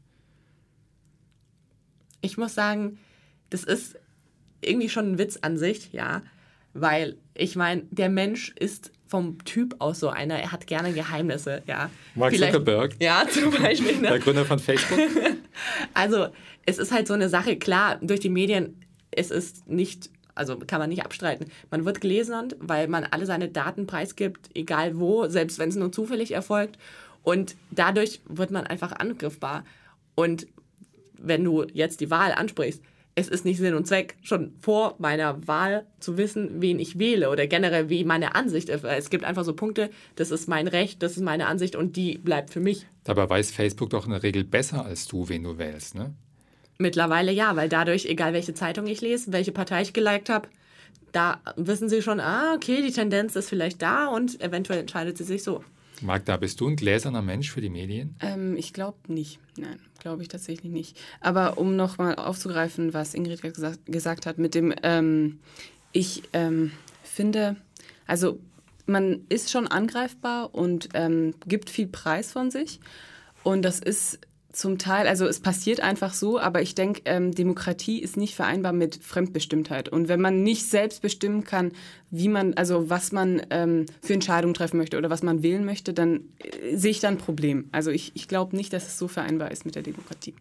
Ich muss sagen, das ist irgendwie schon ein Witz an sich, ja, weil ich meine, der Mensch ist vom Typ aus so einer, er hat gerne Geheimnisse, ja. Mark Vielleicht, Zuckerberg, ja, zum Beispiel. Ne? Der Gründer von Facebook. Also es ist halt so eine Sache, klar, durch die Medien, es ist nicht, also kann man nicht abstreiten, man wird gelesen, weil man alle seine Daten preisgibt, egal wo, selbst wenn es nur zufällig erfolgt, und dadurch wird man einfach angriffbar. Und wenn du jetzt die Wahl ansprichst, es ist nicht Sinn und Zweck, schon vor meiner Wahl zu wissen, wen ich wähle oder generell, wie meine Ansicht ist. Es gibt einfach so Punkte, das ist mein Recht, das ist meine Ansicht und die bleibt für mich. Dabei weiß Facebook doch in der Regel besser als du, wen du wählst, ne? Mittlerweile ja, weil dadurch, egal welche Zeitung ich lese, welche Partei ich geliked habe, da wissen sie schon, ah, okay, die Tendenz ist vielleicht da und eventuell entscheidet sie sich so. Magda, bist du ein gläserner Mensch für die Medien? Ähm, ich glaube nicht. Nein, glaube ich tatsächlich nicht. Aber um nochmal aufzugreifen, was Ingrid gesagt, gesagt hat mit dem, ähm, ich ähm, finde, also man ist schon angreifbar und ähm, gibt viel Preis von sich. Und das ist zum Teil, also es passiert einfach so, aber ich denke, ähm, Demokratie ist nicht vereinbar mit Fremdbestimmtheit. Und wenn man nicht selbst bestimmen kann, wie man, also was man ähm, für Entscheidungen treffen möchte oder was man wählen möchte, dann äh, sehe ich da ein Problem. Also ich, ich glaube nicht, dass es so vereinbar ist mit der Demokratie.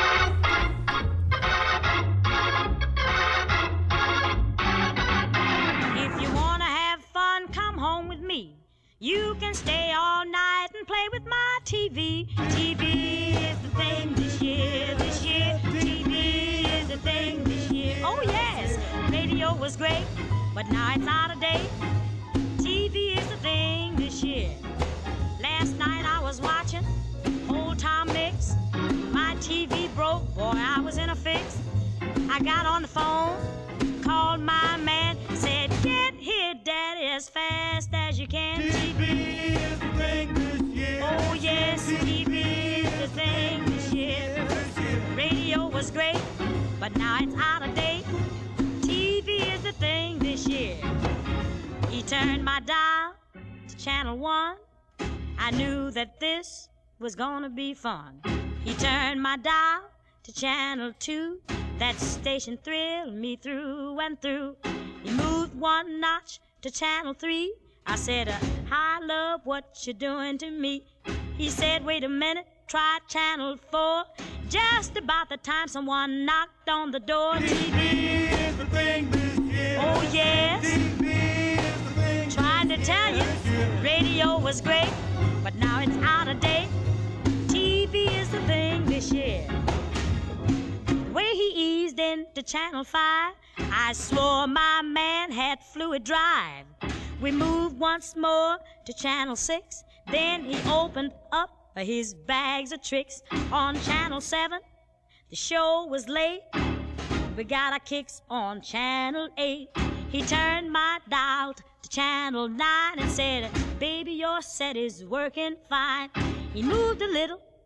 If you wanna have fun, come home with me. You can stay all night and play with my T V. T V is the thing this year, this year. T V is the thing this year. Oh yes, radio was great, but now it's out of date. T V is the thing this year. Last night I was watching old Tom Mix. My T V broke, boy, I was in a fix. I got on the phone, called my man, said, get here, Daddy, as fast as you can. T V is the thing this year. Oh, yes, T V is the thing this year. Radio was great, but now it's out of date. T V is the thing this year. He turned my dial to channel one. I knew that this was gonna be fun. He turned my dial to channel two. That station thrilled me through and through. He moved one notch to channel three. I said, uh, I love what you're doing to me. He said, wait a minute, try channel four. Just about the time someone knocked on the door. T V is the thing this year. Oh yes, T V is the thing. Trying to tell you, radio was great, but now it's out of date. T V is the thing this year. Way he eased into channel five, I swore my man had fluid drive. We moved once more to channel six, then he opened up his bags of tricks. On channel seven, the show was late. We got our kicks on channel eight. He turned my dial to channel nine and said, baby, your set is working fine. He moved a little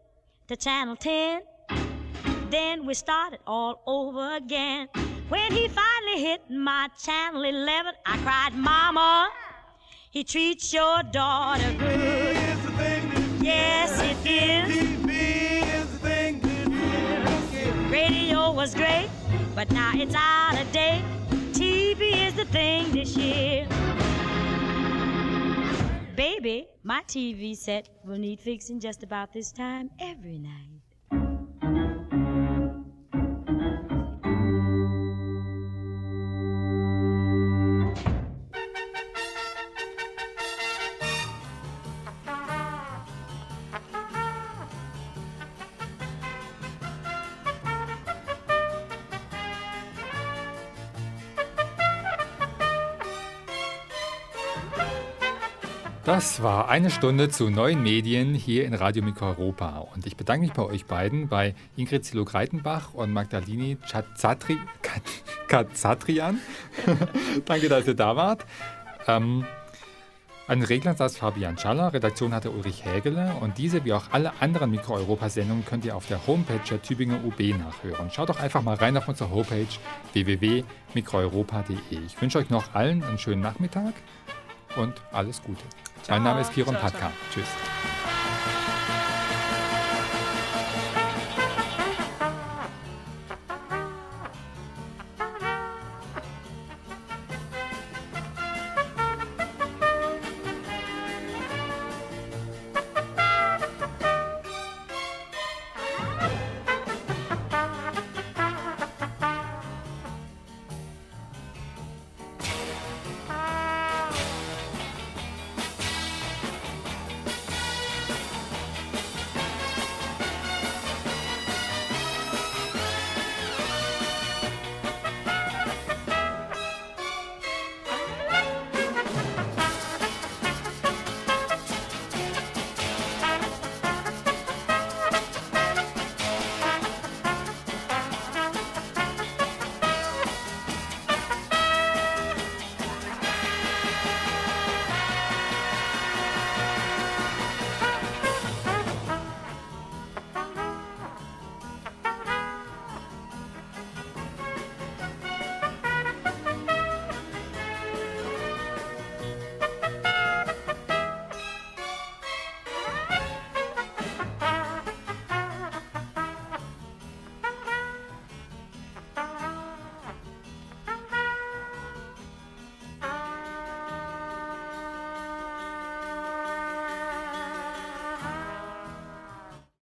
to Channel ten. Then we started all over again. When he finally hit my Channel eleven, I cried, Mama, he treats your daughter good. Yes, it is. T V is the thing this year. Radio was great, but now it's out of date. T V is the thing this year. Baby, my T V set will need fixing just about this time every night. Das war eine Stunde zu neuen Medien hier in Radio Mikro Europa. Und ich bedanke mich bei euch beiden, bei Ingrid Zilo-Greitenbach und Magdalini Katzatri, Katzatrian. Danke, dass ihr da wart. Ähm, an den Reglern saß Fabian Schaller, Redaktion hatte Ulrich Hägele. Und diese, wie auch alle anderen Mikro Europa-Sendungen, könnt ihr auf der Homepage der Tübinger U B nachhören. Schaut doch einfach mal rein auf unsere Homepage w w w punkt mikroeuropa punkt de. Ich wünsche euch noch allen einen schönen Nachmittag und alles Gute. Ciao. Mein Name ist Kiron Ciao, Patka. Tschüss.